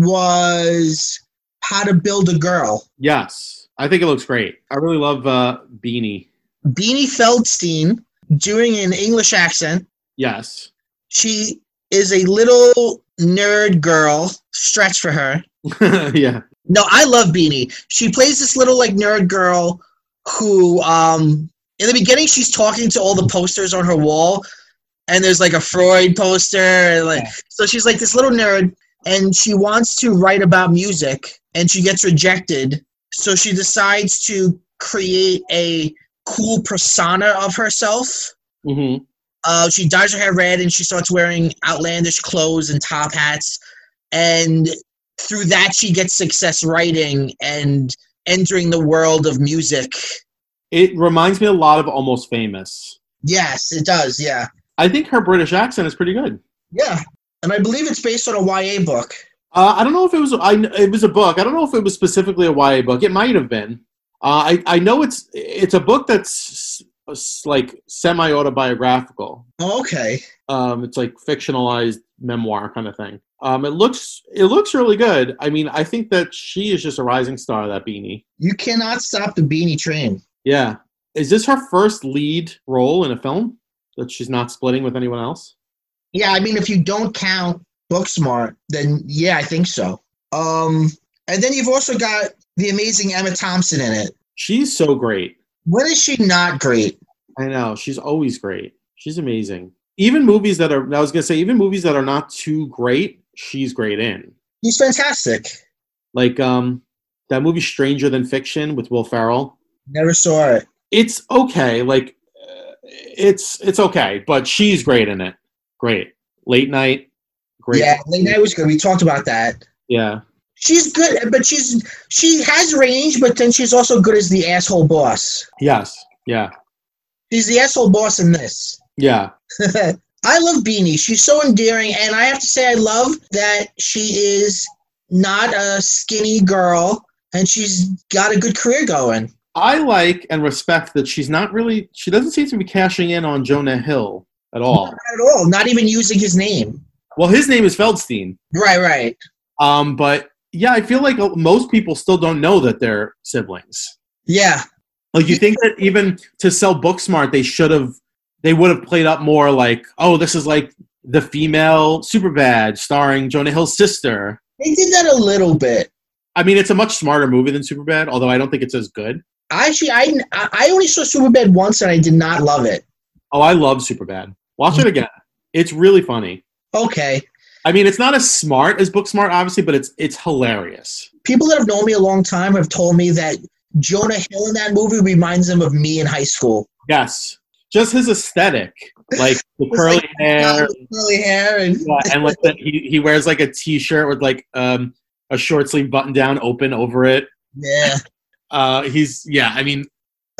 was How to Build a Girl. Yes. I think it looks great. I really love uh, Beanie. Beanie Feldstein doing an English accent. Yes. She is a little nerd girl. Stretch for her. Yeah. No, I love Beanie. She plays this little like nerd girl who, um, in the beginning, she's talking to all the posters on her wall, and there's like a Freud poster, and like Yeah. so she's like this little nerd, and she wants to write about music, and she gets rejected. So she decides to create a cool persona of herself. Mm-hmm. Uh, she dyes her hair red, and she starts wearing outlandish clothes and top hats, and through that, she gets success writing and entering the world of music. It reminds me a lot of Almost Famous. Yes, it does, yeah. I think her British accent is pretty good. Yeah, and I believe it's based on a Y A book. Uh, I don't know if it was. I it was a book. I don't know if it was specifically a Y A book. It might have been. Uh, I I know it's it's a book that's like semi autobiographical. Oh, okay. Um, it's like fictionalized memoir kind of thing. Um, it looks it looks really good. I mean, I think that she is just a rising star. That Beanie. You cannot stop the Beanie train. Yeah. Is this her first lead role in a film? That she's not splitting with anyone else? Yeah, I mean, if you don't count Booksmart, then yeah, I think so. Um, and then you've also got the amazing Emma Thompson in it. She's so great. When is she not great? I know. She's always great. She's amazing. Even movies that are, I was going to say, even movies that are not too great, she's great in. She's fantastic. Like um, that movie Stranger Than Fiction with Will Ferrell. Never saw it. It's okay. Like, uh, it's it's okay, but she's great in it. Great. Late Night. Great. Yeah, Late Night was good. We talked about that. Yeah. She's good, but she's she has range, but then she's also good as the asshole boss. Yes. Yeah. She's the asshole boss in this. Yeah. I love Beanie. She's so endearing, and I have to say I love that she is not a skinny girl, and she's got a good career going. I like and respect that she's not really, she doesn't seem to be cashing in on Jonah Hill at all. Not at all. Not even using his name. Well, his name is Feldstein. Right, right. Um, but yeah, I feel like most people still don't know that they're siblings. Yeah. Like, you think that even to sell Booksmart, they should have, they would have played up more like, oh, this is like the female Superbad starring Jonah Hill's sister. They did that a little bit. I mean, it's a much smarter movie than Superbad, although I don't think it's as good. Actually, I, I only saw Superbad once, and I did not love it. Oh, I love Superbad. Watch it again. It's really funny. Okay. I mean, it's not as smart as Booksmart, obviously, but it's it's hilarious. People that have known me a long time have told me that Jonah Hill in that movie reminds them of me in high school. Yes. Just his aesthetic. Like the curly like, hair. Curly hair. And, yeah, and like the, he, he wears like a T-shirt with like um, a short sleeve button down open over it. Yeah. Uh, he's, yeah, I mean,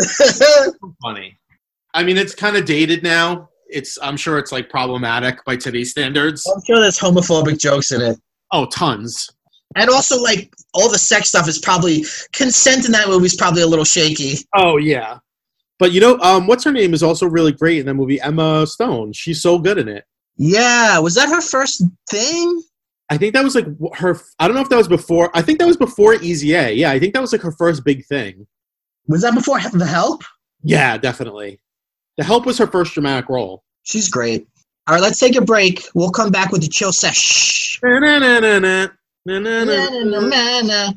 funny. I mean, it's kind of dated now. It's, I'm sure it's like problematic by today's standards. I'm sure there's homophobic jokes in it. Oh, tons. And also, like, all the sex stuff is probably, consent in that movie is probably a little shaky. Oh, yeah. But, you know, um, what's her name is also really great in that movie, Emma Stone. She's so good in it. Yeah. Was that her first thing? I think that was like her, I don't know if that was before, I think that was before Easy A. Yeah, I think that was like her first big thing. Was that before The Help? Yeah, definitely. The Help was her first dramatic role. She's great. All right, let's take a break. We'll come back with the chill sesh. Na, na, na, na, na. Na, na, na, na. Na, na, na.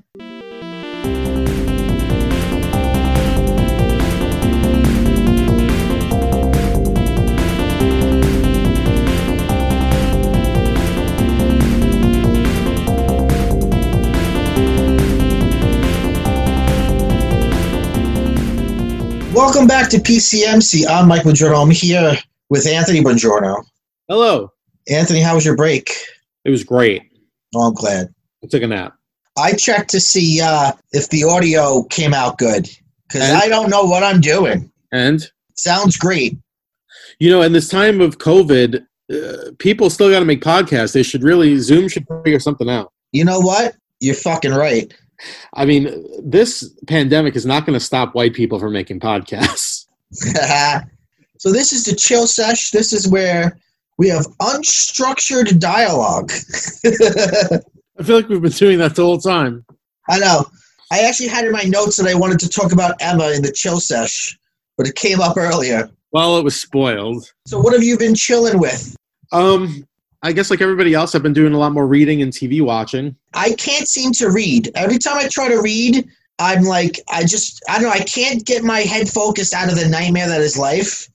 Welcome back to P C M C. I'm Mike Bongiorno. I'm here with Anthony Bongiorno. Hello. Anthony, how was your break? It was great. Oh, I'm glad. I took a nap. I checked to see uh, if the audio came out good, because I don't know what I'm doing. And? Sounds great. You know, in this time of COVID, uh, people still got to make podcasts. They should really, Zoom should figure something out. You know what? You're fucking right. I mean, this pandemic is not going to stop white people from making podcasts. So this is the chill sesh. This is where we have unstructured dialogue. I feel like we've been doing that the whole time. I know. I actually had in my notes that I wanted to talk about Emma in the chill sesh, but it came up earlier. Well, it was spoiled. So what have you been chilling with? Um, I guess like everybody else, I've been doing a lot more reading and T V watching. I can't seem to read. Every time I try to read, I'm like, I just, I don't know, I can't get my head focused out of the nightmare that is life.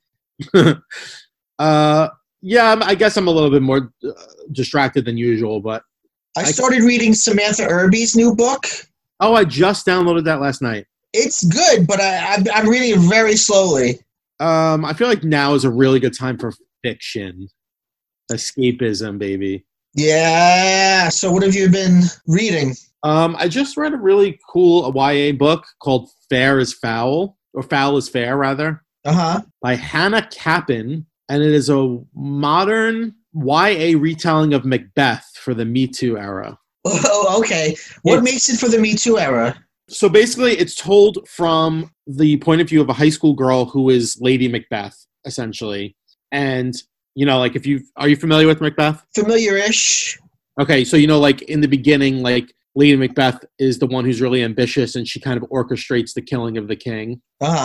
uh, yeah, I guess I'm a little bit more uh, distracted than usual, but I started reading Samantha Irby's new book. Oh, I just downloaded that last night. It's good, but I, I'm, I'm reading it very slowly. Um, I feel like now is a really good time for fiction. Escapism, baby. Yeah. So what have you been reading? Um, I just read a really cool Y A book called Fair is Foul, or Foul is Fair, rather. Uh-huh. By Hannah Kappen, and it is a modern Y A retelling of Macbeth for the Me Too era. Oh, okay. What it's, makes it for the Me Too era? So basically, it's told from the point of view of a high school girl who is Lady Macbeth, essentially. And, you know, like if you are you familiar with Macbeth? Familiar-ish. Okay, so, you know, like in the beginning, like Lady Macbeth is the one who's really ambitious and she kind of orchestrates the killing of the king. Uh-huh.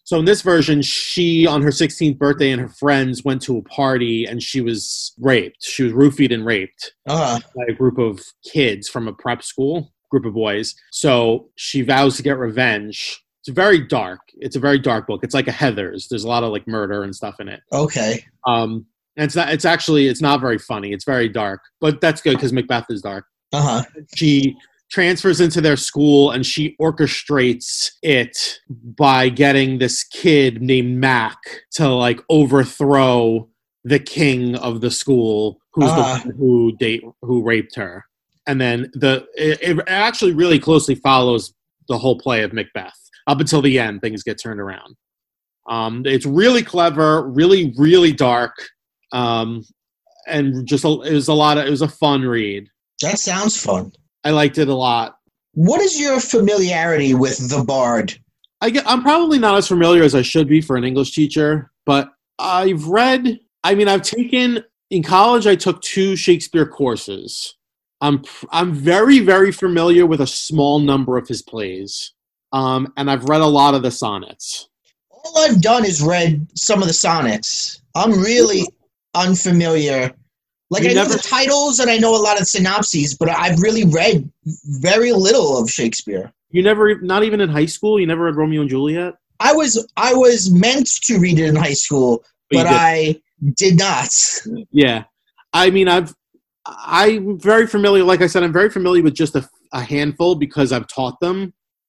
So in this version, she, on her sixteenth birthday, and her friends went to a party, and she was raped. She was roofied and raped Uh-huh. by a group of kids from a prep school, group of boys. So she vows to get revenge. It's very dark. It's a very dark book. It's like a Heathers. There's a lot of like murder and stuff in it. Okay. Um, and it's not. It's actually. It's not very funny. It's very dark, but that's good because Macbeth is dark. Uh-huh. She transfers into their school and she orchestrates it by getting this kid named Mac to like overthrow the king of the school, who's Uh. the one who date who raped her. And then the it, it actually really closely follows the whole play of Macbeth up until the end. Things get turned around. Um, it's really clever, really really dark, um, and just a, it was a lot of it was a fun read. That sounds fun. I liked it a lot. What is your familiarity with The Bard? I get, I'm probably not as familiar as I should be for an English teacher, but I've read, I mean, I've taken, in college, I took two Shakespeare courses. I'm I'm very, very familiar with a small number of his plays, um, and I've read a lot of the sonnets. All I've done is read some of the sonnets. I'm really unfamiliar. Like, You I know never- the titles and I know a lot of synopses, but I've really read very little of Shakespeare. You never, not even in high school, you never read Romeo and Juliet? I was I was meant to read it in high school, But you but did. I did not. Yeah. I mean, I've, I'm very familiar, like I said, I'm very familiar with just a, a handful because I've taught them.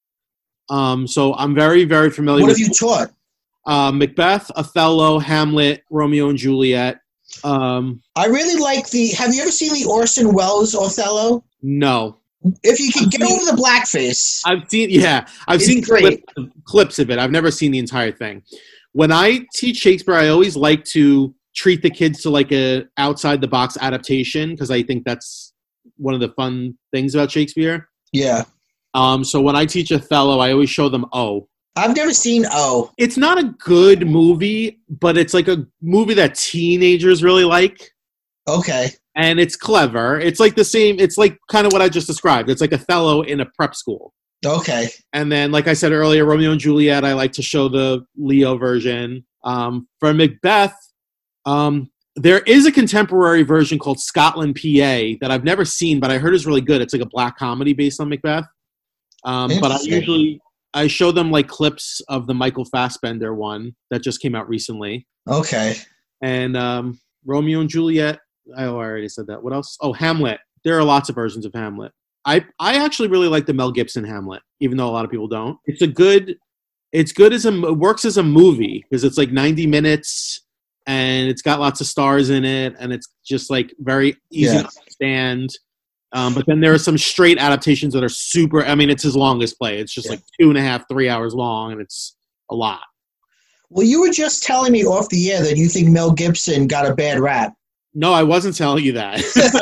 Um, so I'm very, very familiar What with have you taught? uh, Macbeth, Othello, Hamlet, Romeo and Juliet. Um, I really like the. Have you ever seen the Orson Welles Othello? no. If you could get over the blackface, I've seen, yeah, I've It's seen great. clips, clips of it. I've never seen the entire thing. When I teach Shakespeare, I always like to treat the kids to like a outside the box adaptation because I think that's one of the fun things about Shakespeare. yeah. Um, so when I teach Othello, I always show them O. I've never seen O. It's not a good movie, but it's like a movie that teenagers really like. Okay. And it's clever. It's like the same, it's like kind of what I just described. It's like Othello in a prep school. Okay. And then, like I said earlier, Romeo and Juliet, I like to show the Leo version. Um, for Macbeth, um, there is a contemporary version called Scotland, P A that I've never seen, but I heard is really good. It's like a black comedy based on Macbeth. Um, but I Interesting. usually, I show them like clips of the Michael Fassbender one that just came out recently. Okay. And um, Romeo and Juliet, I already said that. What else? Oh, Hamlet. There are lots of versions of Hamlet. I I actually really like the Mel Gibson Hamlet, even though a lot of people don't. It's a good, it's good as a, it works as a movie because it's like ninety minutes and it's got lots of stars in it and it's just like very easy Yeah. to understand. Um, but then there are some straight adaptations that are super, I mean, it's his longest play. It's just Yeah. like two and a half, three hours long and it's a lot. Well, you were just telling me off the air that you think Mel Gibson got a bad rap. No, I wasn't telling you that.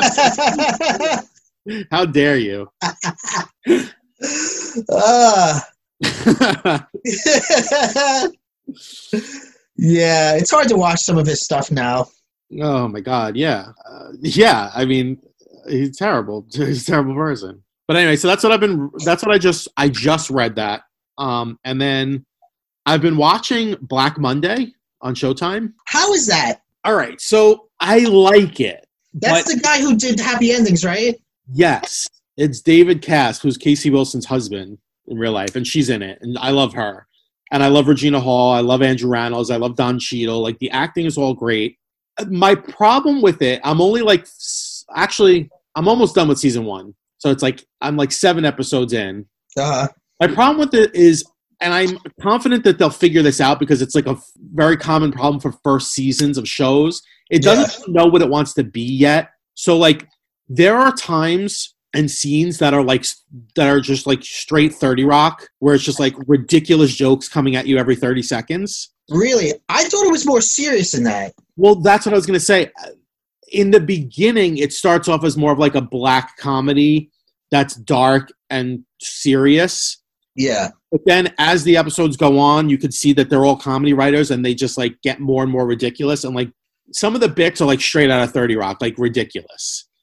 How dare you? Ah. Yeah, it's hard to watch some of his stuff now. Oh my God, yeah, uh, yeah. I mean, he's terrible. He's a terrible person. But anyway, so that's what I've been. That's what I just. I just read that, um, and then I've been watching Black Monday on Showtime. How is that? All right, so I like it. That's but the guy who did Happy Endings, right? yes, it's David Cass, who's Casey Wilson's husband in real life, and she's in it, and I love her, and I love Regina Hall. I love Andrew Rannells. I love Don Cheadle. Like the acting is all great. My problem with it, I'm only like, actually, I'm almost done with season one. So it's like, I'm like seven episodes in. Uh-huh. My problem with it is, and I'm confident that they'll figure this out because it's like a very common problem for first seasons of shows. It doesn't know what it wants to be yet. So like, there are times and scenes that are like, that are just like straight thirty Rock, where it's just like ridiculous jokes coming at you every thirty seconds. Really? I thought it was more serious than that. Well, that's what I was going to say. In the beginning, it starts off as more of like a black comedy that's dark and serious. Yeah. But then as the episodes go on, you could see that they're all comedy writers and they just like get more and more ridiculous. And like some of the bits are like straight out of thirty Rock, like ridiculous.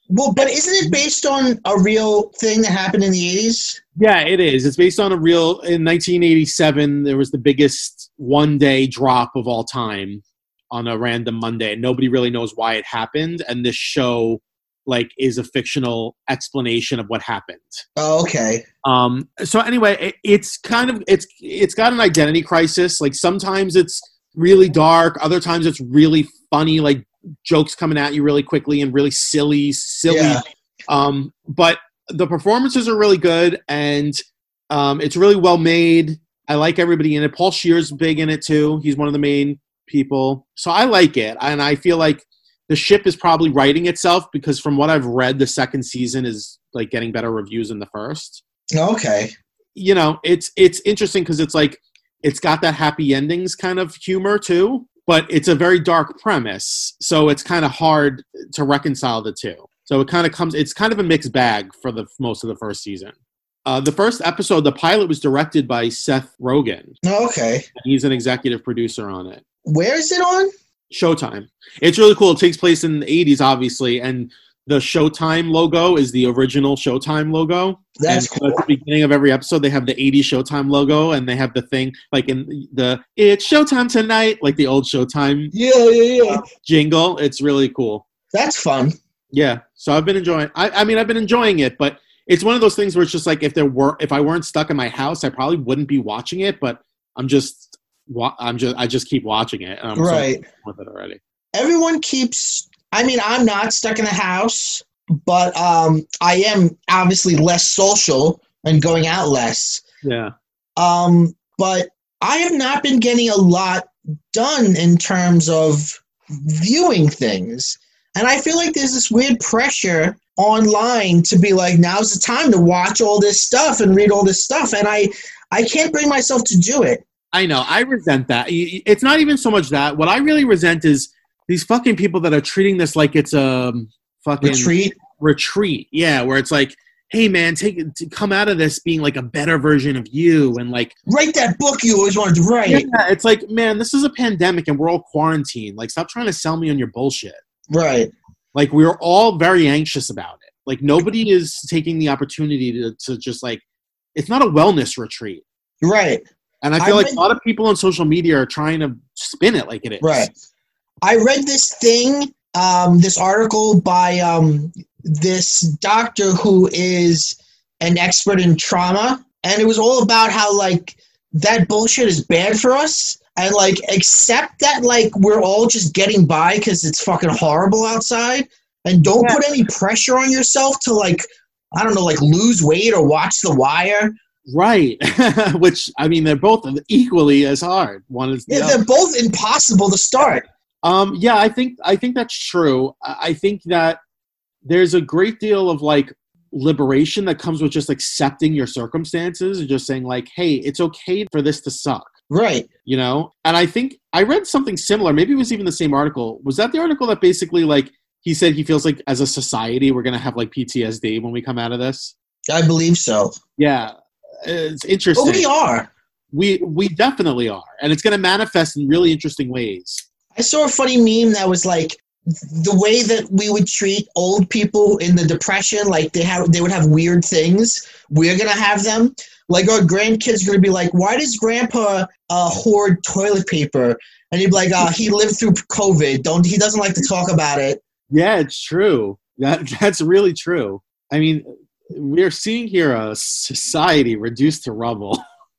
Well, but isn't it based on a real thing that happened in the eighties? Yeah, it is. It's based on a real. In nineteen eighty-seven, there was the biggest one-day drop of all time on a random Monday, and nobody really knows why it happened. And this show, like, is a fictional explanation of what happened. Oh, okay. Um. So anyway, it, it's kind of it's it's got an identity crisis. Like sometimes it's really dark, other times it's really funny, like jokes coming at you really quickly and really silly, silly. Yeah. Um. But the performances are really good, and um, it's really well made. I like everybody in it. Paul Scheer's big in it too. He's one of the main people. So I like it, and I feel like the ship is probably righting itself because from what I've read, the second season is like getting better reviews than the first. Okay. You know, it's it's interesting because it's like it's got that happy endings kind of humor too, but it's a very dark premise, so it's kind of hard to reconcile the two. So it kind of comes, it's kind of a mixed bag for the most of the first season. Uh, the first episode, the pilot was directed by Seth Rogen. Okay. He's an executive producer on it. Where is it on? Showtime. It's really cool. It takes place in the eighties, obviously, and the Showtime logo is the original Showtime logo. That's and so cool. at the beginning of every episode, they have the eighties Showtime logo, and they have the thing, like in the It's Showtime Tonight, like the old Showtime Yeah, yeah, yeah. uh, jingle. It's really cool. That's fun. Yeah, so I've been enjoying. I, I mean, I've been enjoying it, but it's one of those things where it's just like if there were, if I weren't stuck in my house, I probably wouldn't be watching it. But I'm just, I'm just, I just keep watching it. And I'm Right. So with it already. Everyone keeps. I mean, I'm not stuck in the house, but um, I am obviously less social and going out less. Yeah. Um, but I have not been getting a lot done in terms of viewing things. And I feel like there's this weird pressure online to be like, now's the time to watch all this stuff and read all this stuff. And I, I can't bring myself to do it. I know. I resent that. It's not even so much that. What I really resent is these fucking people that are treating this like it's a fucking Retreat? Retreat. Yeah, where it's like, hey, man, take come out of this being like a better version of you. And like, write that book you always wanted to write. Yeah, it's like, man, this is a pandemic and we're all quarantined. Like, stop trying to sell me on your bullshit. Right. Like, we're all very anxious about it. Like, nobody is taking the opportunity to, to just, like, it's not a wellness retreat. Right. And I feel I like read, a lot of people on social media are trying to spin it like it is. Right. I read this thing, um, this article by um, this doctor who is an expert in trauma. And it was all about how, like, that bullshit is bad for us. And, like, accept that, like, we're all just getting by because it's fucking horrible outside. And don't Yeah. put any pressure on yourself to, like, I don't know, like, lose weight or watch The Wire. Right. Which, I mean, they're both equally as hard. One is the Yeah, other. they're both impossible to start. Um, yeah, I think I think that's true. I I think that there's a great deal of, like, liberation that comes with just accepting your circumstances and just saying, like, hey, it's okay for this to suck. Right. You know? And I think I read something similar. Maybe it was even the same article. Was that the article that basically, like, he said he feels like as a society we're going to have, like, P T S D when we come out of this? I believe so. Yeah. It's interesting. But we are. We, we definitely are. And it's going to manifest in really interesting ways. I saw a funny meme that was like the way that we would treat old people in the Depression, like they have, they would have weird things. We're going to have them. Like our grandkids are going to be like, why does grandpa uh, hoard toilet paper? And he'd be like, uh, he lived through COVID. Don't, he doesn't like to talk about it. Yeah, it's true. That That's really true. I mean, we're seeing here a society reduced to rubble.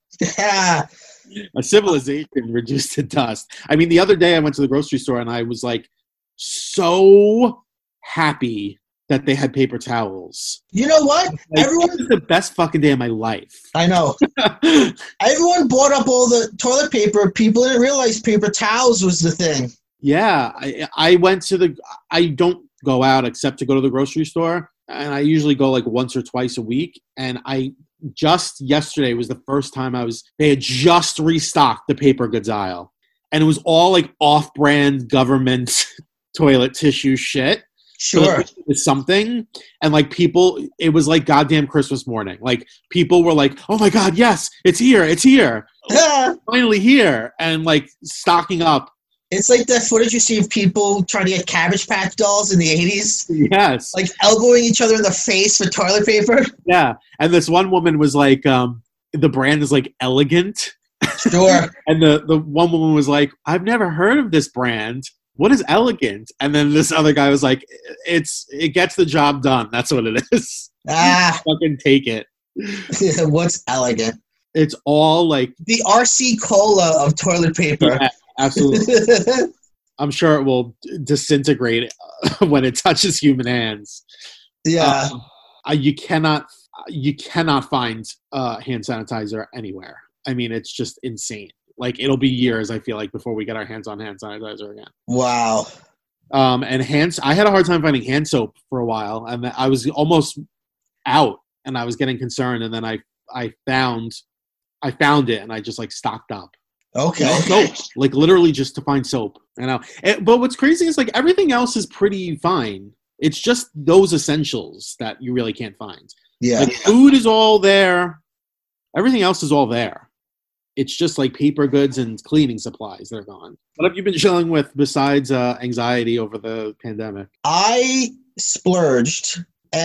Yeah. A civilization reduced to dust. I mean, the other day I went to the grocery store and I was like so happy that they had paper towels. You know what? Like, Everyone, this is the best fucking day of my life. I know. Everyone bought up all the toilet paper. People didn't realize paper towels was the thing. Yeah, I, I went to the. I don't go out except to go to the grocery store, and I usually go like once or twice a week. And I just yesterday was the first time I was. They had just restocked the paper goods aisle, and it was all like off-brand government toilet tissue shit. Sure. So it was something, and like people, it was like goddamn Christmas morning. Like people were like, "Oh my god, yes, it's here, it's here, Yeah. finally here," and like stocking up It's like that footage you see of people trying to get Cabbage Patch dolls in the eighties. Yes. Like elbowing each other in the face for toilet paper. Yeah. And this one woman was like, um, the brand is like Elegant. Sure. And the, the one woman was like, I've never heard of this brand. What is Elegant? And then this other guy was like, it's it gets the job done. That's what it is. Ah. Fucking take it. What's Elegant? It's all like the R C Cola of toilet paper. Yeah, absolutely. I'm sure it will disintegrate when it touches human hands. Yeah. Uh, you cannot you cannot find uh, hand sanitizer anywhere. I mean, it's just insane. Like, it'll be years, I feel like, before we get our hands on hand sanitizer again. Wow. Um, and hands, I had a hard time finding hand soap for a while, and I was almost out, and I was getting concerned, and then I, I found, I found it, and I just like stocked up. Okay. Soap, like literally just to find soap. You know, it, but what's crazy is like everything else is pretty fine. It's just those essentials that you really can't find. Yeah. Like food is all there. Everything else is all there. It's just like paper goods and cleaning supplies. They're gone. What have you been chilling with besides uh, anxiety over the pandemic? I splurged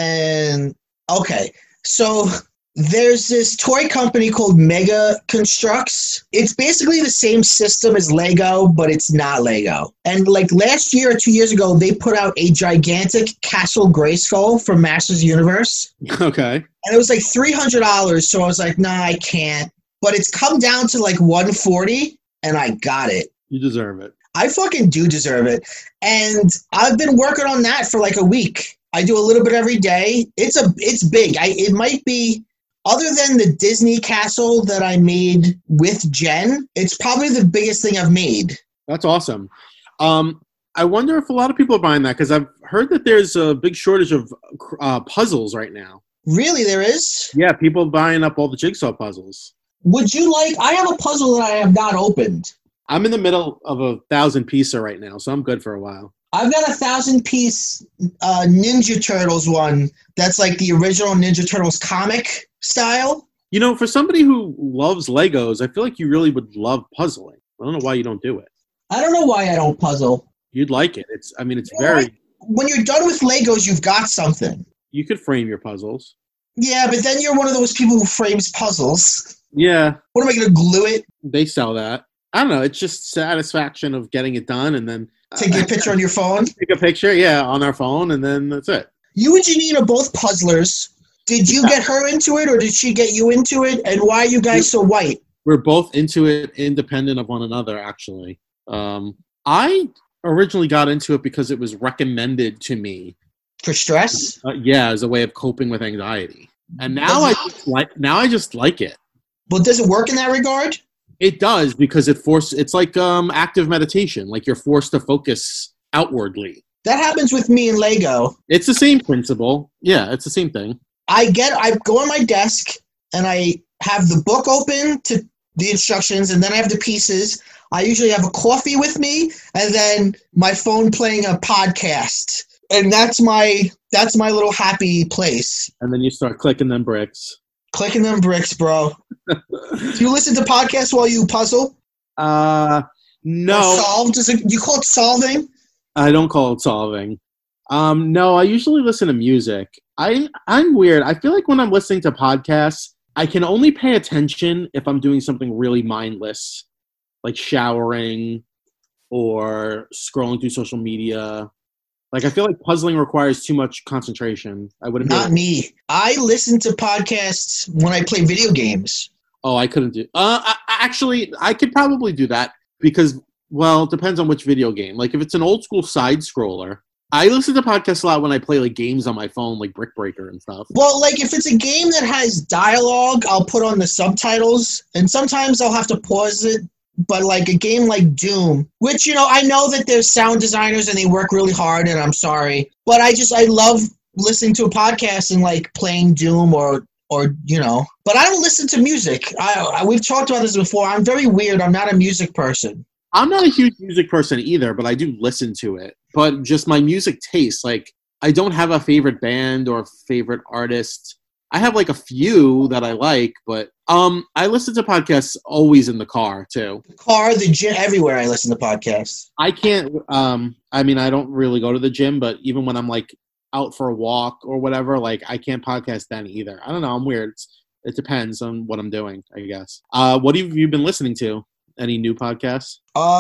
and okay. So there's this toy company called Mega Constructs. It's basically the same system as Lego, but it's not Lego. And like last year or two years ago, they put out a gigantic Castle Grayskull from Masters Universe. Okay. And it was like three hundred dollars. So I was like, nah, I can't. But it's come down to like one hundred forty dollars, and I got it. You deserve it. I fucking do deserve it. And I've been working on that for like a week. I do a little bit every day. It's a it's big. I it might be, other than the Disney castle that I made with Jen, it's probably the biggest thing I've made. That's awesome. Um, I wonder if a lot of people are buying that, because I've heard that there's a big shortage of uh, puzzles right now. Really, there is? Yeah, people buying up all the jigsaw puzzles. Would you like, I have a puzzle that I have not opened. I'm in the middle of a thousand piecer right now, so I'm good for a while. I've got a thousand piece uh, Ninja Turtles one that's like the original Ninja Turtles comic style. You know, for somebody who loves Legos, I feel like you really would love puzzling. I don't know why you don't do it. I don't know why I don't puzzle. You'd like it. It's, I mean, it's You know, very... like, when you're done with Legos, you've got something. You could frame your puzzles. Yeah, but then you're one of those people who frames puzzles. Yeah. What am I going to glue it? They sell that. I don't know. It's just satisfaction of getting it done and then... Take a picture on your phone? Take a picture, yeah, on our phone, and then that's it. You and Janine are both puzzlers. Did you Yeah. get her into it, or did she get you into it? And why are you guys so white? We're both into it independent of one another, actually. Um, I originally got into it because it was recommended to me. For stress? Uh, yeah, as a way of coping with anxiety. And now I just like now I just like it. But does it work in that regard? It does, because it force it's like um, active meditation. Like you're forced to focus outwardly. That happens with me in Lego. It's the same principle. Yeah, it's the same thing. I get, I go on my desk and I have the book open to the instructions, and then I have the pieces. I usually have a coffee with me, and then my phone playing a podcast, and that's my that's my little happy place. And then you start clicking them bricks. Clicking them bricks, bro. Do you listen to podcasts while you puzzle? Uh, no. Or solve? Does it, you call it solving? I don't call it solving. Um, no, I usually listen to music. I, I'm weird. I feel like when I'm listening to podcasts, I can only pay attention if I'm doing something really mindless, like showering or scrolling through social media. Like, I feel like puzzling requires too much concentration. I wouldn't. Not me. I listen to podcasts when I play video games. Oh, I couldn't do. Uh, I, actually, I could probably do that because, well, it depends on which video game. Like, if it's an old school side scroller, I listen to podcasts a lot when I play like games on my phone, like Brick Breaker and stuff. Well, like if it's a game that has dialogue, I'll put on the subtitles, and sometimes I'll have to pause it. But like a game like Doom, which, you know, I know that there's sound designers and they work really hard, and I'm sorry, but I just, I love listening to a podcast and like playing Doom or, or, you know, but I don't listen to music. I, I we've talked about this before. I'm very weird. I'm not a music person. I'm not a huge music person either, but I do listen to it. But just my music taste, like I don't have a favorite band or favorite artist. I have like a few that I like, but um, I listen to podcasts always in the car too. The car, the gym, everywhere I listen to podcasts. I can't. Um, I mean, I don't really go to the gym, but even when I'm like out for a walk or whatever, like I can't podcast then either. I don't know. I'm weird. It's, it depends on what I'm doing, I guess. Uh, what have you been listening to? Any new podcasts?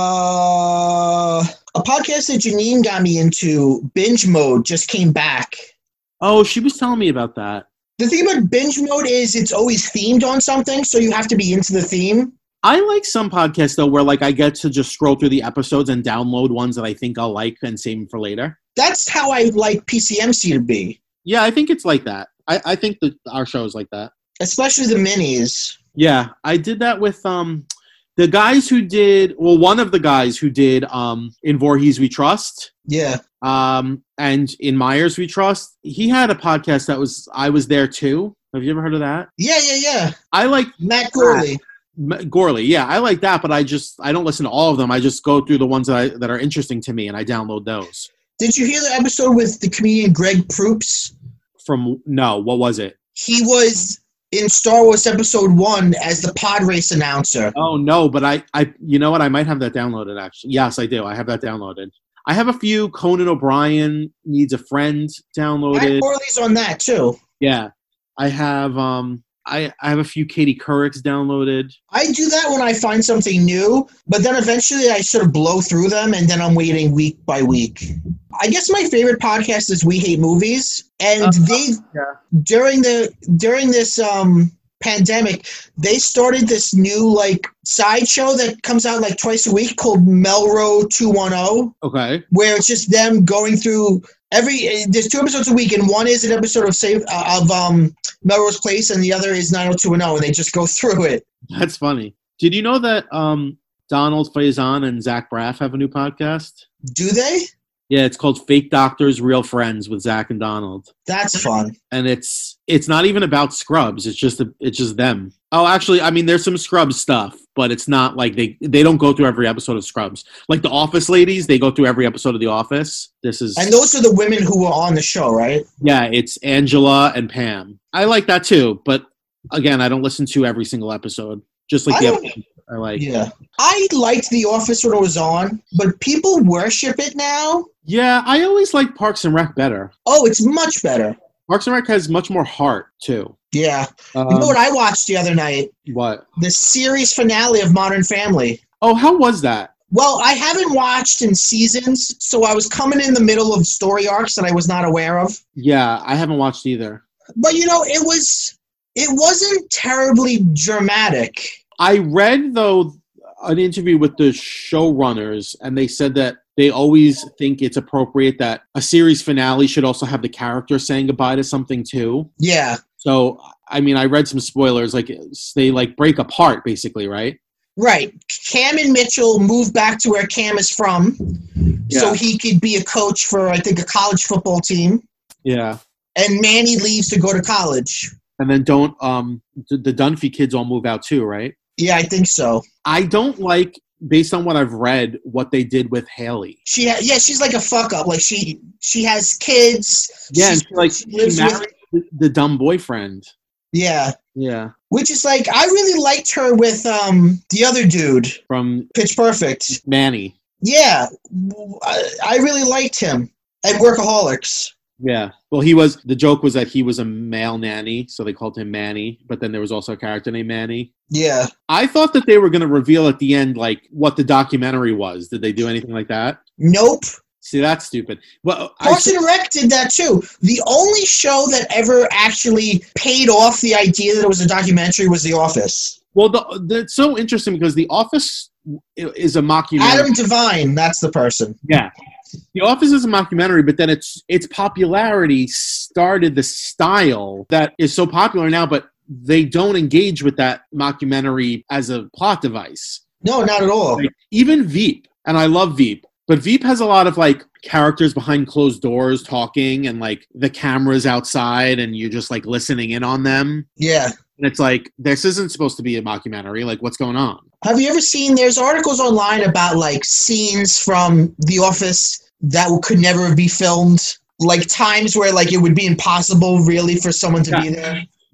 Uh, a podcast that Janine got me into, Binge Mode, just came back. Oh, she was telling me about that. The thing about Binge Mode is it's always themed on something, so you have to be into the theme. I like some podcasts, though, where like I get to just scroll through the episodes and download ones that I think I'll like and save them for later. That's how I like P C M C to be. Yeah, I think it's like that. I, I think that our show is like that. Especially the minis. Yeah, I did that with um the guys who did, well, one of the guys who did um In Voorhees We Trust. Yeah. Um, and In Myers We Trust. He had a podcast that was, I Was There Too. Have you ever heard of that? Yeah, yeah, yeah. I like Matt Gorley. That. Gorley, yeah, I like that, but I just, I don't listen to all of them. I just go through the ones that, I, that are interesting to me, and I download those. Did you hear the episode with the comedian Greg Proops? From, no, what was it? He was in Star Wars Episode one as the pod race announcer. Oh, no, but I, I, you know what? I might have that downloaded, actually. Yes, I do. I have that downloaded. I have a few Conan O'Brien Needs a Friend downloaded. Matt Gorley's on that, too. Yeah. I have, um... I, I have a few Katie Couric's downloaded. I do that when I find something new, but then eventually I sort of blow through them, and then I'm waiting week by week. I guess my favorite podcast is We Hate Movies, and uh, they yeah. during the during this um, pandemic, they started this new like sideshow that comes out like twice a week called Melrose two ten. Okay, where it's just them going through. Every there's two episodes a week, and one is an episode of save uh, of um, Melrose Place, and the other is nine oh two one oh, and they just go through it. That's funny. Did you know that um, Donald Faison and Zach Braff have a new podcast? Do they? Yeah, it's called Fake Doctors, Real Friends with Zach and Donald. That's fun. And it's it's not even about Scrubs. It's just a, it's just them. Oh, actually, I mean, there's some Scrubs stuff, but it's not like they they don't go through every episode of Scrubs. Like the Office ladies, they go through every episode of The Office. This is and those are the women who were on the show, right? Yeah, it's Angela and Pam. I like that too, but again, I don't listen to every single episode. Just like I the episode I like. Yeah, I liked The Office when it was on, but people worship it now. Yeah, I always liked Parks and Rec better. Oh, it's much better. Parks and Rec has much more heart, too. Yeah. Um, you know what I watched the other night? What? The series finale of Modern Family. Oh, how was that? Well, I haven't watched in seasons, so I was coming in the middle of story arcs that I was not aware of. Yeah, I haven't watched either. But, you know, it was, it wasn't terribly dramatic. I read, though, an interview with the showrunners, and they said that they always think it's appropriate that a series finale should also have the character saying goodbye to something too. Yeah. So, I mean, I read some spoilers, like they like break apart basically, right? Right. Cam and Mitchell move back to where Cam is from, yeah. so he could be a coach for, I think, a college football team. Yeah. And Manny leaves to go to college. And then don't, um, the, the Dunphy kids all move out too, right? Yeah, I think so. I don't like, based on what I've read, what they did with Haley. She, ha- yeah, she's like a fuck up. Like she, she has kids. Yeah, and she, like she, lives she married with the, the dumb boyfriend. Yeah, yeah. Which is like, I really liked her with um the other dude from Pitch Perfect, Manny. Yeah, I, I really liked him at Workaholics. Yeah. Well, he was, the joke was that he was a male nanny, so they called him Manny, but then there was also a character named Manny. Yeah. I thought that they were going to reveal at the end, like, what the documentary was. Did they do anything like that? Nope. See, that's stupid. Well, Parks and Rec did that too. The only show that ever actually paid off the idea that it was a documentary was The Office. Well, the, the, it's so interesting because The Office is a mockumentary. Adam Devine, that's the person. Yeah. The Office is a mockumentary, but then its its popularity started the style that is so popular now, but they don't engage with that mockumentary as a plot device. No, not at all. Like, even Veep, and I love Veep, but Veep has a lot of like characters behind closed doors talking and like the cameras outside and you're just like listening in on them. Yeah. And it's like, this isn't supposed to be a mockumentary. Like, what's going on? Have you ever seen, there's articles online about like scenes from The Office that could never be filmed, like times where like it would be impossible really for someone to yeah. be there.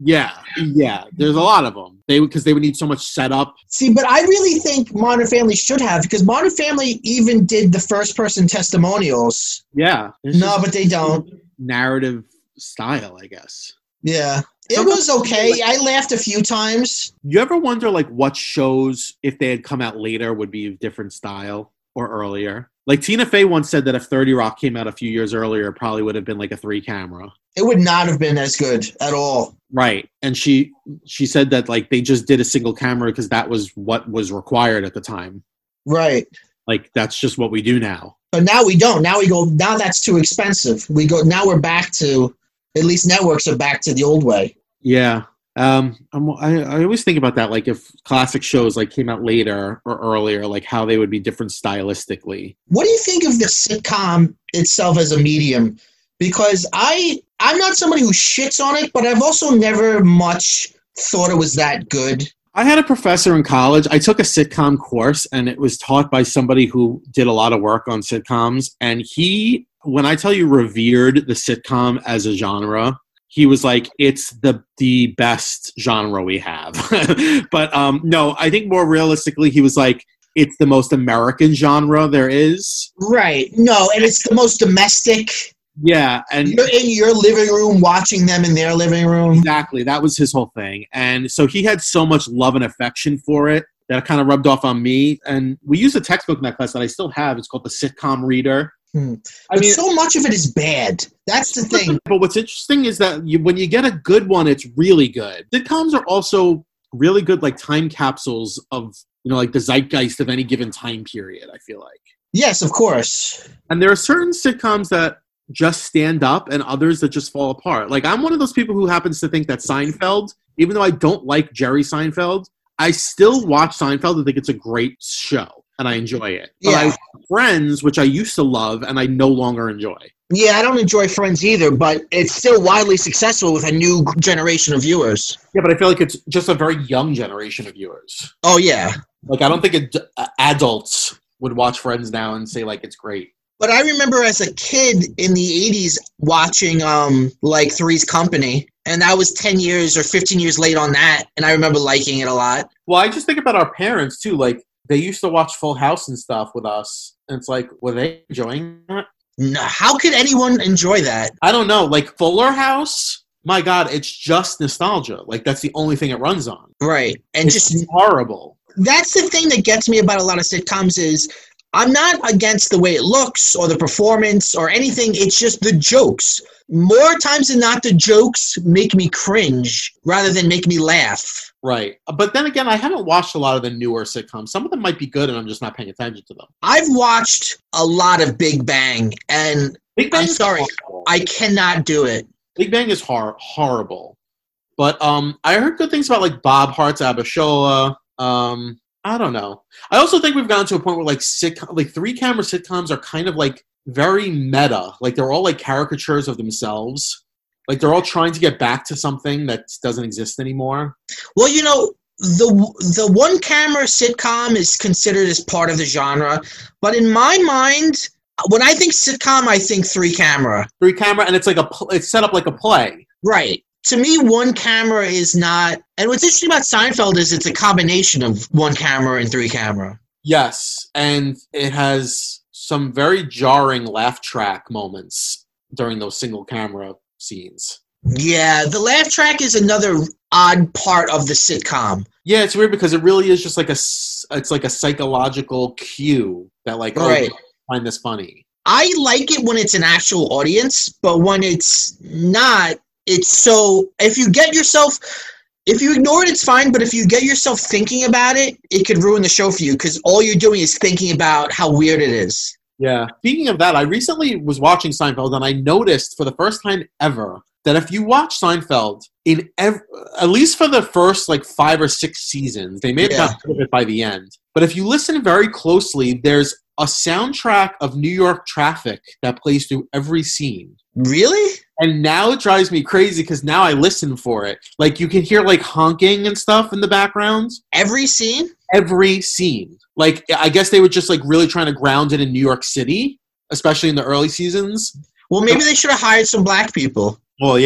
Yeah, yeah. There's a lot of them. They because they would need so much setup. See, but I really think Modern Family should have, because Modern Family even did the first-person testimonials. Yeah. No, but they don't. Narrative style, I guess. Yeah. It was okay. I laughed a few times. You ever wonder, like, what shows, if they had come out later, would be a different style or earlier? Like, Tina Fey once said that if thirty Rock came out a few years earlier, it probably would have been like a three-camera. It would not have been as good at all. Right. And she she said that, like, they just did a single camera because that was what was required at the time. Right. Like, that's just what we do now. But now we don't. Now we go, now that's too expensive. We go, now we're back to, at least networks are back to the old way. Yeah. Um, I'm, I, I always think about that, like if classic shows like came out later or earlier, like how they would be different stylistically. What do you think of the sitcom itself as a medium? Because I, I'm not somebody who shits on it, but I've also never much thought it was that good. I had a professor in college. I took a sitcom course, and it was taught by somebody who did a lot of work on sitcoms. And he, when I tell you revered the sitcom as a genre, he was like, it's the the best genre we have. But um, no, I think more realistically, he was like, it's the most American genre there is. Right. No, and it's the most domestic. Yeah. And you're in your living room watching them in their living room. Exactly. That was his whole thing. And so he had so much love and affection for it that it kind of rubbed off on me. And we used a textbook in that class that I still have. It's called the Sitcom Reader. Hmm. I but mean, so much of it is bad. That's the thing. But what's interesting is that you, when you get a good one, it's really good. Sitcoms are also really good, like time capsules of, you know, like the zeitgeist of any given time period, I feel like. Yes, of course. And there are certain sitcoms that just stand up and others that just fall apart. Like, I'm one of those people who happens to think that Seinfeld, even though I don't like Jerry Seinfeld, I still watch Seinfeld and think it's a great show. And I enjoy it. Yeah. But I Friends, which I used to love, and I no longer enjoy. Yeah, I don't enjoy Friends either, but it's still widely successful with a new generation of viewers. Yeah, but I feel like it's just a very young generation of viewers. Oh, yeah. Like, I don't think it, uh, adults would watch Friends now and say, like, it's great. But I remember as a kid in the eighties watching, um, like, Three's Company, and I was ten years or fifteen years late on that, and I remember liking it a lot. Well, I just think about our parents, too. Like, they used to watch Full House and stuff with us. And it's like, were they enjoying that? No, how could anyone enjoy that? I don't know. Like, Fuller House, my God, it's just nostalgia. Like, that's the only thing it runs on. Right. And it's just horrible. That's the thing that gets me about a lot of sitcoms is I'm not against the way it looks or the performance or anything. It's just the jokes. More times than not, the jokes make me cringe rather than make me laugh. Right. But then again, I haven't watched a lot of the newer sitcoms. Some of them might be good, and I'm just not paying attention to them. I've watched a lot of Big Bang, and Big Bang I'm sorry, horrible. I cannot do it. Big Bang is hor- horrible. But um, I heard good things about, like, Bob Hart's Abishola. Um, I don't know. I also think we've gotten to a point where, like, sitcom, like three-camera sitcoms are kind of, like, very meta. Like, they're all, like, caricatures of themselves. Like, they're all trying to get back to something that doesn't exist anymore. Well, you know, the the one-camera sitcom is considered as part of the genre. But in my mind, when I think sitcom, I think three-camera. Three-camera, and it's like a it's set up like a play. Right. To me, one camera is not... And what's interesting about Seinfeld is it's a combination of one camera and three camera. Yes, and it has some very jarring laugh track moments during those single-camera scenes. Yeah, the laugh track is another odd part of the sitcom. Yeah, it's weird because it really is just like a, it's like a psychological cue that, like, right. oh, I find this funny. I like it when it's an actual audience, but when it's not, it's so, if you get yourself, if you ignore it, it's fine, but if you get yourself thinking about it, it could ruin the show for you because all you're doing is thinking about how weird it is. Yeah. Speaking of that, I recently was watching Seinfeld, and I noticed for the first time ever that if you watch Seinfeld, in ev- at least for the first like five or six seasons, they may have yeah. gotten rid of it by the end. But if you listen very closely, there's a soundtrack of New York traffic that plays through every scene. Really? And now it drives me crazy because now I listen for it. Like, you can hear like honking and stuff in the background. Every scene? Every scene. Like, I guess they were just like really trying to ground it in New York City, especially in the early seasons. Well, maybe they should have hired some black people. Well, yeah.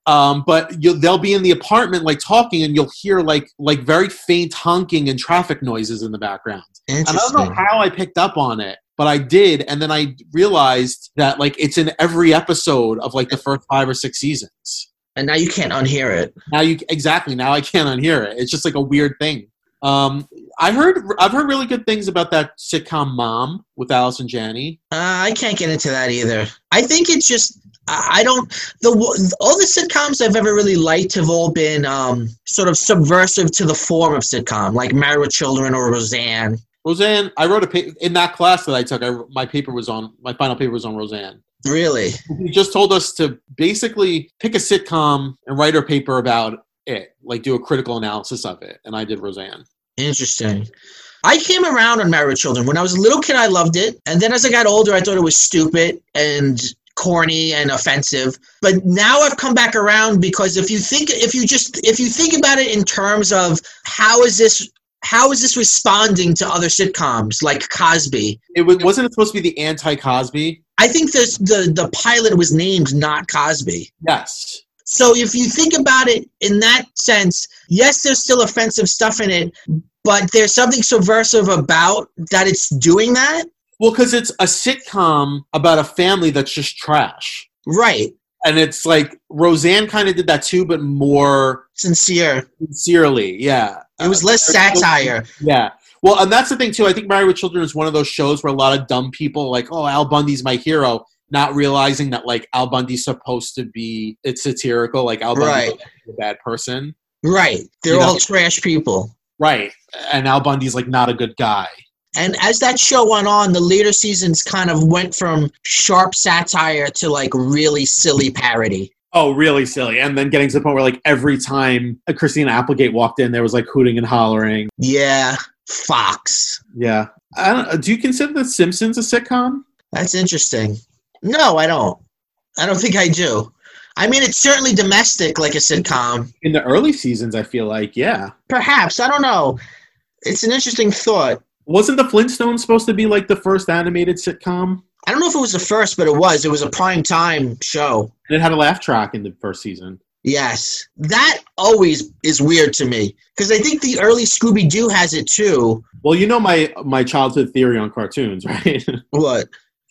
Um, but you'll, they'll be in the apartment like talking, and you'll hear like like very faint honking and traffic noises in the background. And I don't know how I picked up on it, but I did, and then I realized that like it's in every episode of like the first five or six seasons. And now you can't unhear it. Now you exactly now I can't unhear it. It's just like a weird thing. Um, I heard I've heard really good things about that sitcom Mom with Allison Janney. Uh, I can't get into that either. I think it's just I don't the all the sitcoms I've ever really liked have all been um, sort of subversive to the form of sitcom, like Married with Children or Roseanne. Roseanne, I wrote a paper in that class that I took. I, my paper was on my final paper was on Roseanne. Really? He just told us to basically pick a sitcom and write our paper about it, like do a critical analysis of it. And I did Roseanne. Interesting. I came around on Married with Children. When I was a little kid, I loved it. And then as I got older, I thought it was stupid and corny and offensive. But now I've come back around because if you think, if you just, if you think about it in terms of how is this How is this responding to other sitcoms like Cosby? It was, wasn't it supposed to be the anti-Cosby? I think this, the, the pilot was named Not Cosby. Yes. So if you think about it in that sense, yes, there's still offensive stuff in it, but there's something subversive about that it's doing that. Well, because it's a sitcom about a family that's just trash. Right. And it's like Roseanne kind of did that too, but more sincere. Sincerely, yeah. It was less satire. Yeah. Well, and that's the thing too. I think Married with Children is one of those shows where a lot of dumb people like, oh, Al Bundy's my hero, not realizing that like Al Bundy's supposed to be it's satirical, like Al Bundy's right. a bad person. Right. They're you all know? trash people. Right. And Al Bundy's like not a good guy. And as that show went on, the later seasons kind of went from sharp satire to like really silly parody. Oh, really silly. And then getting to the point where like every time Christina Applegate walked in, there was like hooting and hollering. Yeah. Fox. Yeah. I don't, do you consider The Simpsons a sitcom? That's interesting. No, I don't. I don't think I do. I mean, it's certainly domestic like a sitcom. In the early seasons, I feel like, yeah. Perhaps. I don't know. It's an interesting thought. Wasn't the Flintstones supposed to be like the first animated sitcom? I don't know if it was the first, but it was. It was a prime time show. And it had a laugh track in the first season. Yes. That always is weird to me. Because I think the early Scooby-Doo has it too. Well, you know my, my childhood theory on cartoons, right? What?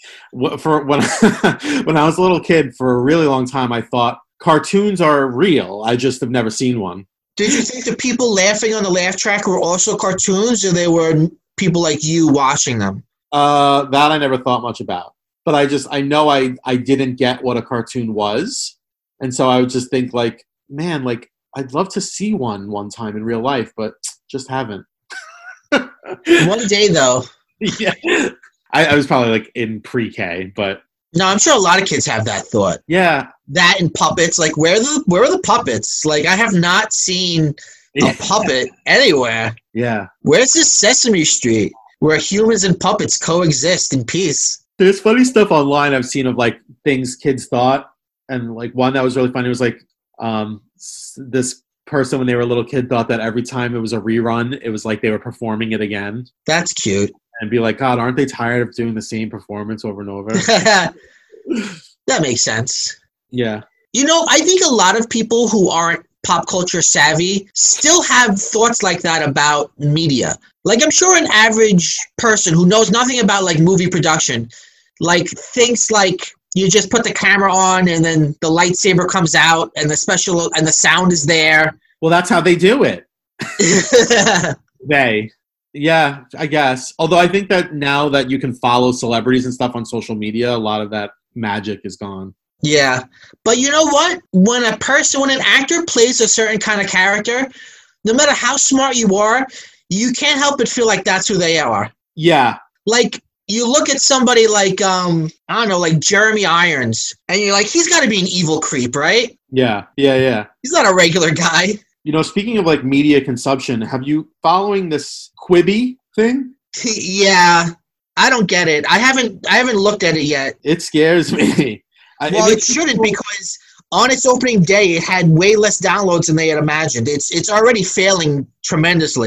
For when when I was a little kid, for a really long time, I thought cartoons are real. I just have never seen one. Did you think the people laughing on the laugh track were also cartoons, or they were people like you watching them? Uh, that I never thought much about. But I just, I know I, I didn't get what a cartoon was. And so I would just think like, man, like, I'd love to see one one time in real life, but just haven't. One day, though. Yeah. I, I was probably like in pre-K, but. No, I'm sure a lot of kids have that thought. Yeah. That and puppets. Like, where are the, where are the puppets? Like, I have not seen a puppet anywhere. Yeah. Where's this Sesame Street where humans and puppets coexist in peace? There's funny stuff online I've seen of like things kids thought, and like one that was really funny was like um, this person when they were a little kid thought that every time it was a rerun, it was like they were performing it again. That's cute. And be like, God, aren't they tired of doing the same performance over and over? That makes sense. Yeah. You know, I think a lot of people who aren't pop culture savvy still have thoughts like that about media. Like, I'm sure an average person who knows nothing about like movie production, like thinks like you just put the camera on and then the lightsaber comes out and the special and the sound is there. Well, that's how they do it. They. Yeah, I guess. Although I think that now that you can follow celebrities and stuff on social media, a lot of that magic is gone. Yeah. But you know what? When a person, when an actor plays a certain kind of character, no matter how smart you are, you can't help but feel like that's who they are. Yeah. Like, you look at somebody like, um, I don't know, like Jeremy Irons, and you're like, he's got to be an evil creep, right? Yeah, yeah, yeah. He's not a regular guy. You know, speaking of like media consumption, have you following this Quibi thing? Yeah, I don't get it. I haven't, I haven't looked at it yet. It scares me. Well, it, it shouldn't because on its opening day, it had way less downloads than they had imagined. It's it's already failing tremendously.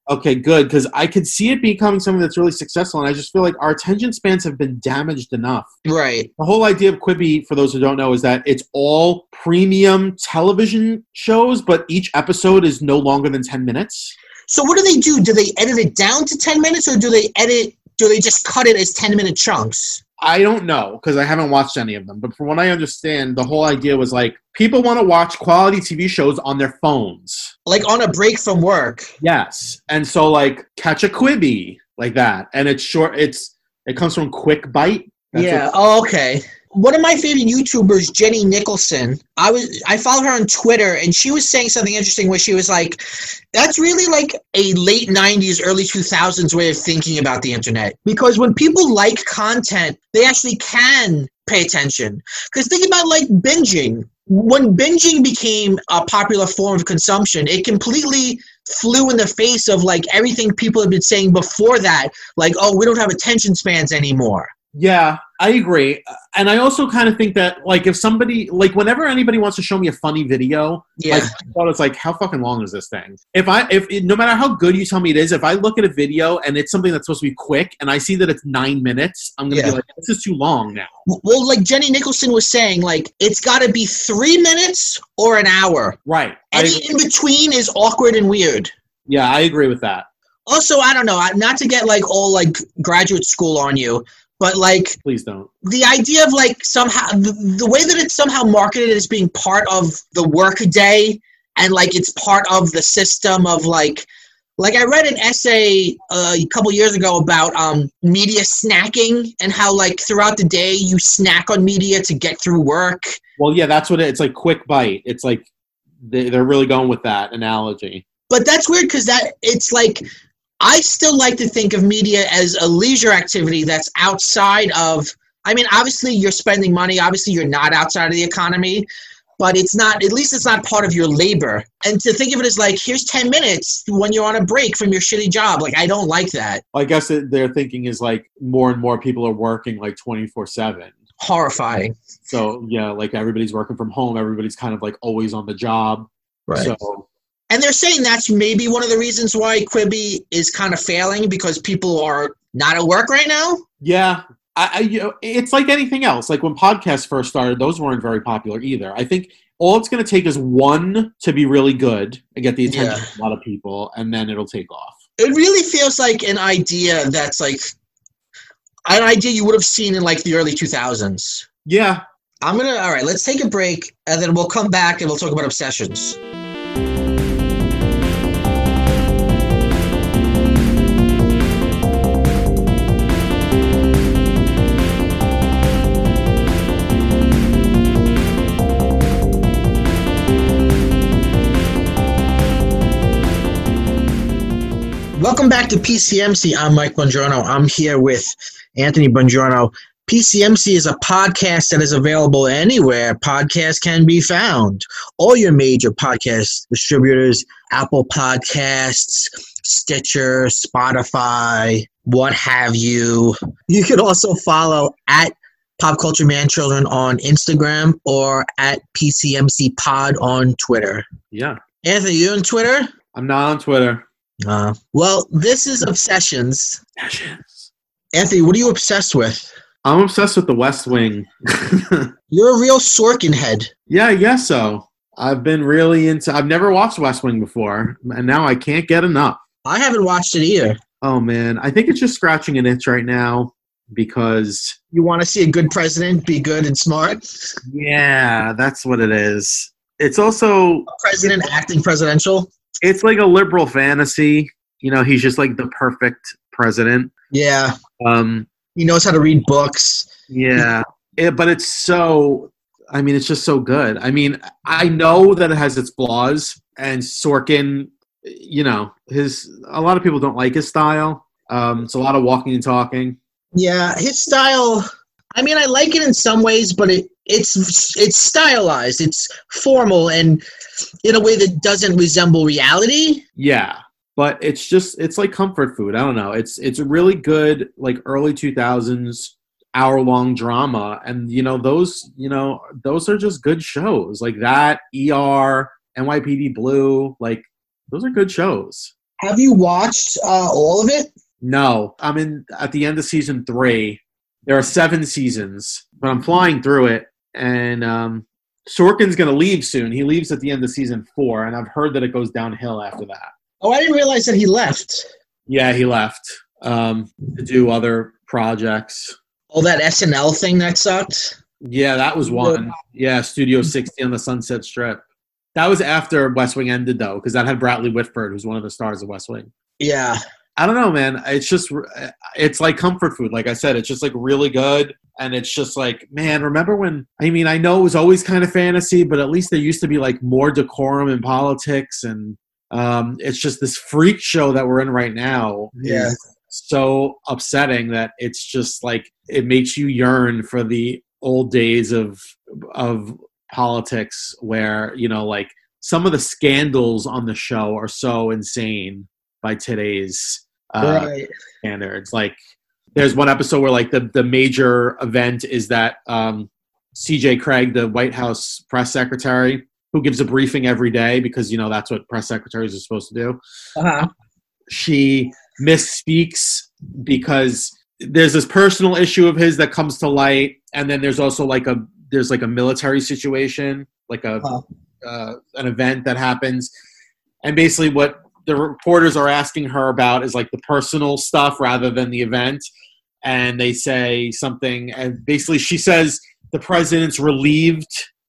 Okay, good, because I could see it becoming something that's really successful, and I just feel like our attention spans have been damaged enough. Right. The whole idea of Quibi, for those who don't know, is that it's all premium television shows, but each episode is no longer than ten minutes. So what do they do? Do they edit it down to ten minutes, or do they edit? Do they just cut it as ten-minute chunks? I don't know, because I haven't watched any of them. But from what I understand, the whole idea was like, people want to watch quality T V shows on their phones. Like on a break from work. Yes. And so, like, catch a Quibi, like that. And it's short. It's It comes from Quick Bite. That's yeah. what- Oh, okay. One of my favorite YouTubers, Jenny Nicholson, I was I follow her on Twitter, and she was saying something interesting where she was like, that's really like a late nineties, early two thousands way of thinking about the internet. Because when people like content, they actually can pay attention. Because think about like binging. When binging became a popular form of consumption, it completely flew in the face of like everything people have been saying before that. Like, oh, we don't have attention spans anymore. Yeah, I agree. And I also kind of think that, like, if somebody, like, whenever anybody wants to show me a funny video, Yeah. like, I thought it's like, how fucking long is this thing? If I, if no matter how good you tell me it is, if I look at a video and it's something that's supposed to be quick and I see that it's nine minutes, I'm going to Yeah. be like, this is too long now. Well, like Jenny Nicholson was saying, like, it's got to be three minutes or an hour. Right. Any I, in between is awkward and weird. yeah, I agree with that. Also, I don't know, I- not to get like all like graduate school on you, but like Please don't. the idea of like somehow the, the way that it's somehow marketed as being part of the work day and like it's part of the system of like like I read an essay uh, a couple years ago about um, media snacking and how like throughout the day you snack on media to get through work. Well, yeah, that's what it, it's like. Quick Bite. It's like they, they're really going with that analogy. But that's weird because that it's like I still like to think of media as a leisure activity that's outside of, I mean, obviously you're spending money. Obviously you're not outside of the economy, but it's not, at least it's not part of your labor. And to think of it as like, here's ten minutes when you're on a break from your shitty job. Like, I don't like that. I guess that their thinking is like more and more people are working like twenty-four seven. Horrifying. So, yeah, like everybody's working from home. Everybody's kind of like always on the job. Right. So, And they're saying that's maybe one of the reasons why Quibi is kind of failing because people are not at work right now. yeah, I, I, you know, it's like anything else. Like when podcasts first started, those weren't very popular either. I think all it's going to take is one to be really good and get the attention Yeah. of a lot of people, and then it'll take off. It really feels like an idea that's like an idea you would have seen in like the early two thousands. Yeah. I'm going to, all right, let's take a break and then we'll come back and we'll talk about obsessions. Welcome back to P C M C. I'm Mike Bongiorno. I'm here with Anthony Bongiorno. P C M C is a podcast that is available anywhere podcasts can be found. All your major podcast distributors, Apple Podcasts, Stitcher, Spotify, what have you. You can also follow at Pop Culture Man Children on Instagram or at P C M C Pod on Twitter. Yeah. Anthony, you on Twitter? I'm not on Twitter. Uh, well, this is Obsessions. Passions. Anthony, what are you obsessed with? I'm obsessed with The West Wing. You're a real Sorkin head. Yeah, I guess so. I've been really into. I've never watched West Wing before, and now I can't get enough. I haven't watched it either. Oh man, I think it's just scratching an itch right now because You want to see a good president be good and smart? yeah, that's what it is. It's also A president acting presidential? it's like a liberal fantasy. You know, he's just like the perfect president. Yeah. Um, He knows how to read books. yeah, it, but it's so. I mean, it's just so good. I mean, I know that it has its flaws, and Sorkin, you know, his a lot of people don't like his style. Um, it's a lot of walking and talking. Yeah, his style, I mean, I like it in some ways, but it it's it's stylized. It's formal and in a way that doesn't resemble reality. Yeah, but it's just it's like comfort food. I don't know. It's it's a really good like early two thousands hour long drama, and you know those you know those are just good shows like that. E R, N Y P D Blue, like those are good shows. Have you watched uh, all of it? No, I'm in at the end of season three. There are seven seasons, but I'm flying through it, and um, Sorkin's going to leave soon. He leaves at the end of season four, and I've heard that it goes downhill after that. Oh, I didn't realize that he left. Yeah, he left um, to do other projects. Oh, that S N L thing that sucked? Yeah, that was one. Yeah, Studio sixty on the Sunset Strip. That was after West Wing ended, though, because that had Bradley Whitford, who's one of the stars of West Wing. Yeah. I don't know, man. It's just, it's like comfort food. Like I said, it's just like really good. And it's just like, man, remember when, I mean, I know it was always kind of fantasy, but at least there used to be like more decorum in politics. And um, it's just this freak show that we're in right now. Yeah. Is so upsetting that it's just like, it makes you yearn for the old days of, of politics where, you know, like some of the scandals on the show are so insane by today's uh, right. standards. Like there's one episode where like the, the major event is that um, C J Craig, the White House press secretary, who gives a briefing every day because, you know, that's what press secretaries are supposed to do. Uh-huh. She misspeaks because there's this personal issue of his that comes to light. And then there's also like a, there's like a military situation, like a, uh-huh. uh, an event that happens. And basically what the reporters are asking her about is like the personal stuff rather than the event. And they say something, and basically she says the president's relieved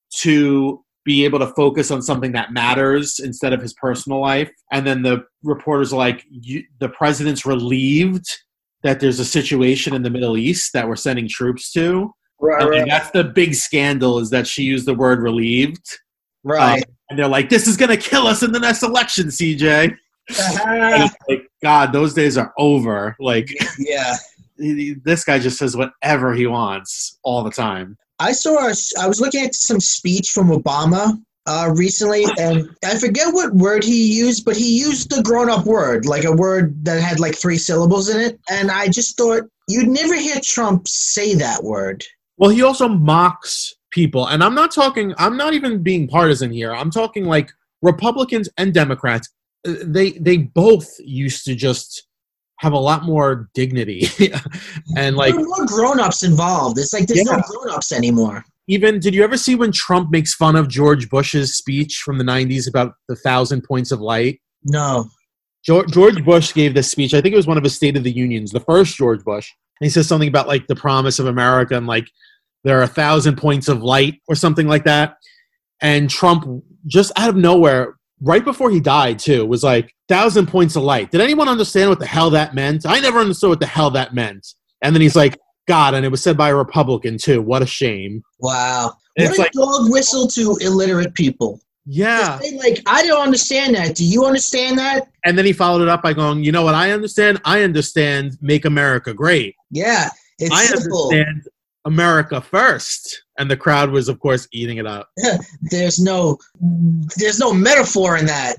to be able to focus on something that matters instead of his personal life. And then the reporters are like, you, the president's relieved that there's a situation in the Middle East that we're sending troops to. Right, and right. Like, that's the big scandal, is that she used the word relieved. Right. Um, and they're like, this is going to kill us in the next election, C J. Uh-huh. Like, God, those days are over. Like, yeah, he, this guy just says whatever he wants all the time. I saw. A, I was looking at some speech from Obama uh, recently, and I forget what word he used, but he used the grown-up word, like a word that had like three syllables in it. And I just thought you'd never hear Trump say that word. Well, he also mocks people, and I'm not talking. I'm not even being partisan here. I'm talking like Republicans and Democrats. They they both used to just have a lot more dignity and like there are more grown-ups involved. It's like there's yeah. no grown-ups anymore. Even did you ever see when Trump makes fun of George Bush's speech from the nineties about the thousand points of light? No. George, George Bush gave this speech. I think it was one of his State of the Unions, the first George Bush. And he says something about like the promise of America and like there are a thousand points of light or something like that. And Trump just out of nowhere, right before he died, too, was like, thousand points of light. Did anyone understand what the hell that meant? I never understood what the hell that meant. And then he's like, God, and it was said by a Republican, too. What a shame. Wow. And what it's a like, dog whistle to illiterate people. yeah. They, like, I don't understand that. Do you understand that? And then he followed it up by going, you know what I understand? I understand make America great. Yeah, it's I simple. understand America first. And the crowd was, of course, eating it up. there's no there's no metaphor in that.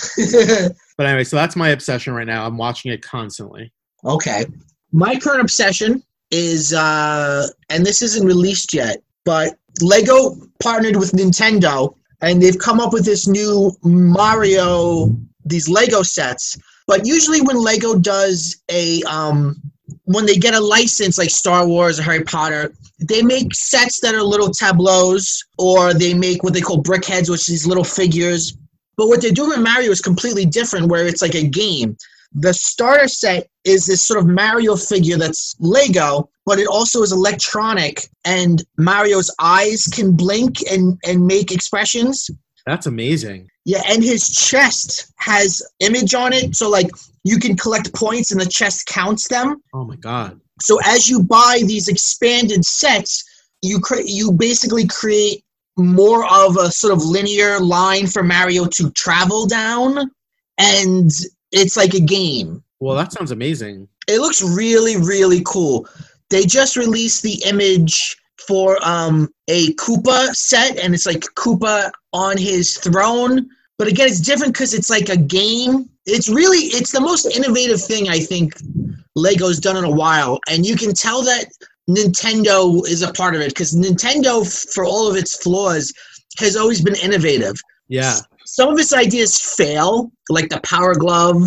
But anyway, so that's my obsession right now. I'm watching it constantly. Okay. My current obsession is, uh, and this isn't released yet, but Lego partnered with Nintendo, and they've come up with this new Mario, these Lego sets. But usually when Lego does a, um, when they get a license like Star Wars or Harry Potter, they make sets that are little tableaus, or they make what they call brickheads, which is these little figures. But what they're doing with Mario is completely different, where it's like a game. The starter set is this sort of Mario figure that's Lego, but it also is electronic, and Mario's eyes can blink and, and make expressions. That's amazing. Yeah, and his chest has image on it, so like you can collect points and the chest counts them. Oh my God. So as you buy these expanded sets, you cre- you basically create more of a sort of linear line for Mario to travel down, and it's like a game. Well, that sounds amazing. It looks really, really cool. They just released the image for um, a Koopa set, and it's like Koopa on his throne. But again, it's different because it's like a game. It's really, it's the most innovative thing I think Lego's done in a while. And you can tell that Nintendo is a part of it, because Nintendo, for all of its flaws, has always been innovative. Yeah. Some of its ideas fail, like the Power Glove,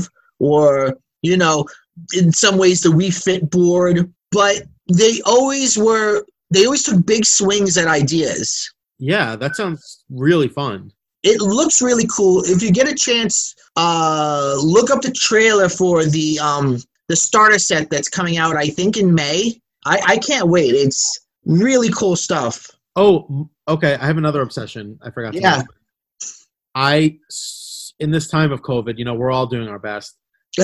or, you know, in some ways the Wii Fit board. But they always were, they always took big swings at ideas. Yeah, that sounds really fun. It looks really cool. If you get a chance, uh, look up the trailer for the um, the starter set that's coming out, I think, in May. I, I can't wait. It's really cool stuff. Oh, okay. I have another obsession. I forgot to Yeah. mention. I, in this time of COVID, you know, we're all doing our best.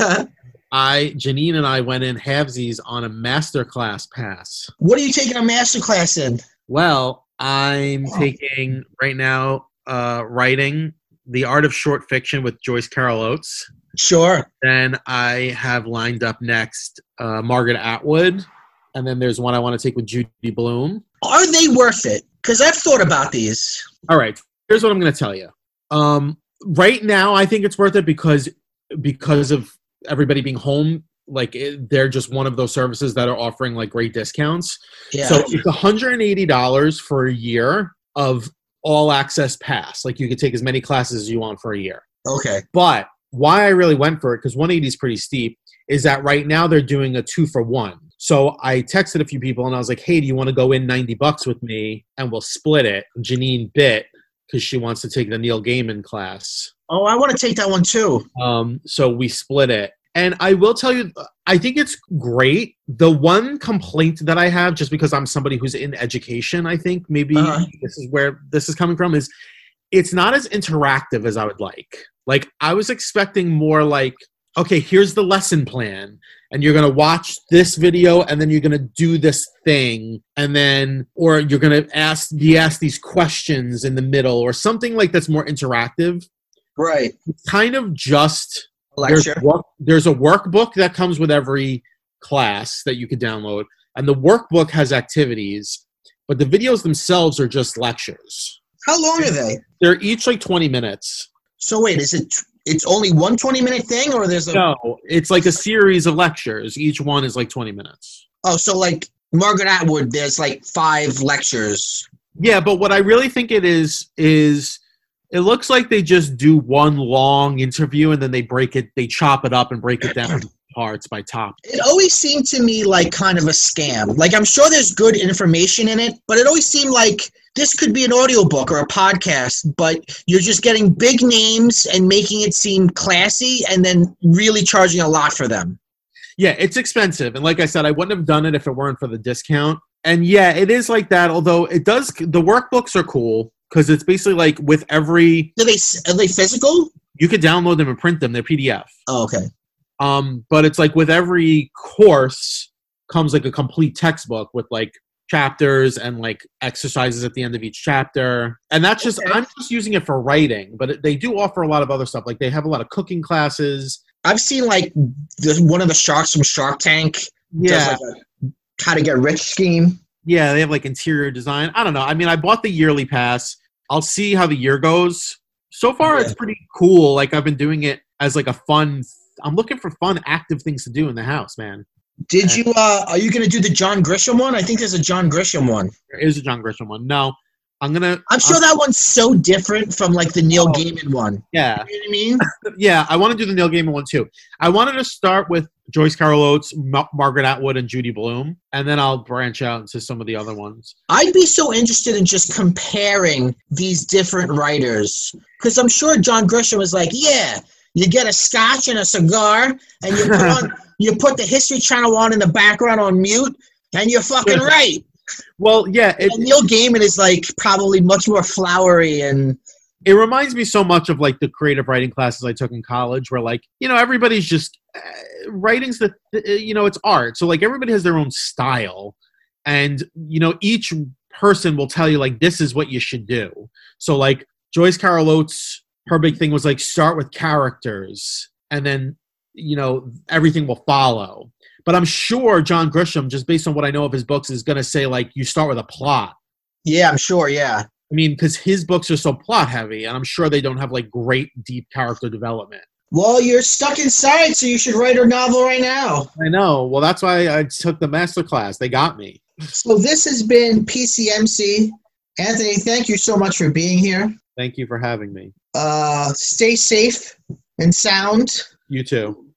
I, Janine and I went in halvesies on a masterclass pass. What are you taking a masterclass in? Well, I'm oh. taking right now uh, writing The Art of Short Fiction with Joyce Carol Oates. Sure. Then I have lined up next uh, Margaret Atwood. And then there's one I want to take with Judy Blume. Are they worth it? Because I've thought about these. All right. Here's what I'm going to tell you. Um, right now, I think it's worth it because because of everybody being home. Like, it, they're just one of those services that are offering, like, great discounts. Yeah. So it's one hundred eighty dollars for a year of all-access pass. Like, you could take as many classes as you want for a year. Okay. But why I really went for it, because one hundred eighty is pretty steep, is that right now they're doing a two-for-one. So I texted a few people, and I was like, hey, do you want to go in ninety bucks with me, and we'll split it? Janine bit because she wants to take the Neil Gaiman class. Oh, I want to take that one too. Um, so we split it. And I will tell you, I think it's great. The one complaint that I have, just because I'm somebody who's in education, I think maybe uh-huh. this is where this is coming from, is it's not as interactive as I would like. Like, I was expecting more like, okay, here's the lesson plan, and you're going to watch this video, and then you're going to do this thing, and then, or you're going to ask, be asked these questions in the middle, or something like that's more interactive. Right. It's kind of just, lecture. There's, work, there's a workbook that comes with every class that you could download, and the workbook has activities, but the videos themselves are just lectures. How long are they? They're each like twenty minutes. So wait, is it... It's only one twenty-minute thing, or there's a... No, it's like a series of lectures. Each one is like twenty minutes. Oh, so like Margaret Atwood, there's like five lectures. Yeah, but what I really think it is, is it looks like they just do one long interview, and then they break it, they chop it up and break it down into parts by topic. It always seemed to me like kind of a scam. Like, I'm sure there's good information in it, but it always seemed like this could be an audiobook or a podcast, but you're just getting big names and making it seem classy and then really charging a lot for them. Yeah, it's expensive. And like I said, I wouldn't have done it if it weren't for the discount. And yeah, it is like that, although it does, the workbooks are cool because it's basically like with every... Are they, are they physical? You could download them and print them. They're P D F. Oh, okay. Um, but it's like with every course comes like a complete textbook with like chapters and like exercises at the end of each chapter. And that's just, okay. I'm just using it for writing, but it, they do offer a lot of other stuff. Like they have a lot of cooking classes. I've seen like the, one of the sharks from Shark Tank. Yeah. Does like a how to get rich scheme. Yeah. They have like interior design. I don't know. I mean, I bought the yearly pass. I'll see how the year goes. So far, yeah. It's pretty cool. Like I've been doing it as like a fun, I'm looking for fun, active things to do in the house, man. Did you, uh, are you going to do the John Grisham one? I think there's a John Grisham one. There is a John Grisham one. No, I'm going to. I'm sure I'm, that one's so different from like the Neil oh, Gaiman one. Yeah. You know what I mean? Yeah, I want to do the Neil Gaiman one too. I wanted to start with Joyce Carol Oates, Ma- Margaret Atwood, and Judy Blume, and then I'll branch out into some of the other ones. I'd be so interested in just comparing these different writers, because I'm sure John Grisham was like, yeah, you get a scotch and a cigar, and you put on. You put the History Channel on in the background on mute, and you're fucking right. Well, yeah. It, and Neil Gaiman is, like, probably much more flowery. And it reminds me so much of, like, the creative writing classes I took in college where, like, you know, everybody's just uh, – writing's the – you know, it's art. So, like, everybody has their own style. And, you know, each person will tell you, like, this is what you should do. So, like, Joyce Carol Oates, her big thing was, like, start with characters and then – you know, everything will follow. But I'm sure John Grisham, just based on what I know of his books, is going to say, like, you start with a plot. Yeah, I'm sure, yeah. I mean, because his books are so plot heavy, and I'm sure they don't have, like, great, deep character development. Well, you're stuck inside, so you should write a novel right now. I know. Well, that's why I took the master class. They got me. So this has been P C M C. Anthony, thank you so much for being here. Thank you for having me. Uh, stay safe and sound. You too.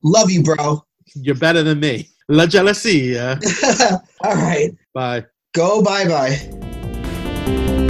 Love you, bro. You're better than me. La jealousy. All right. Bye. Go bye-bye.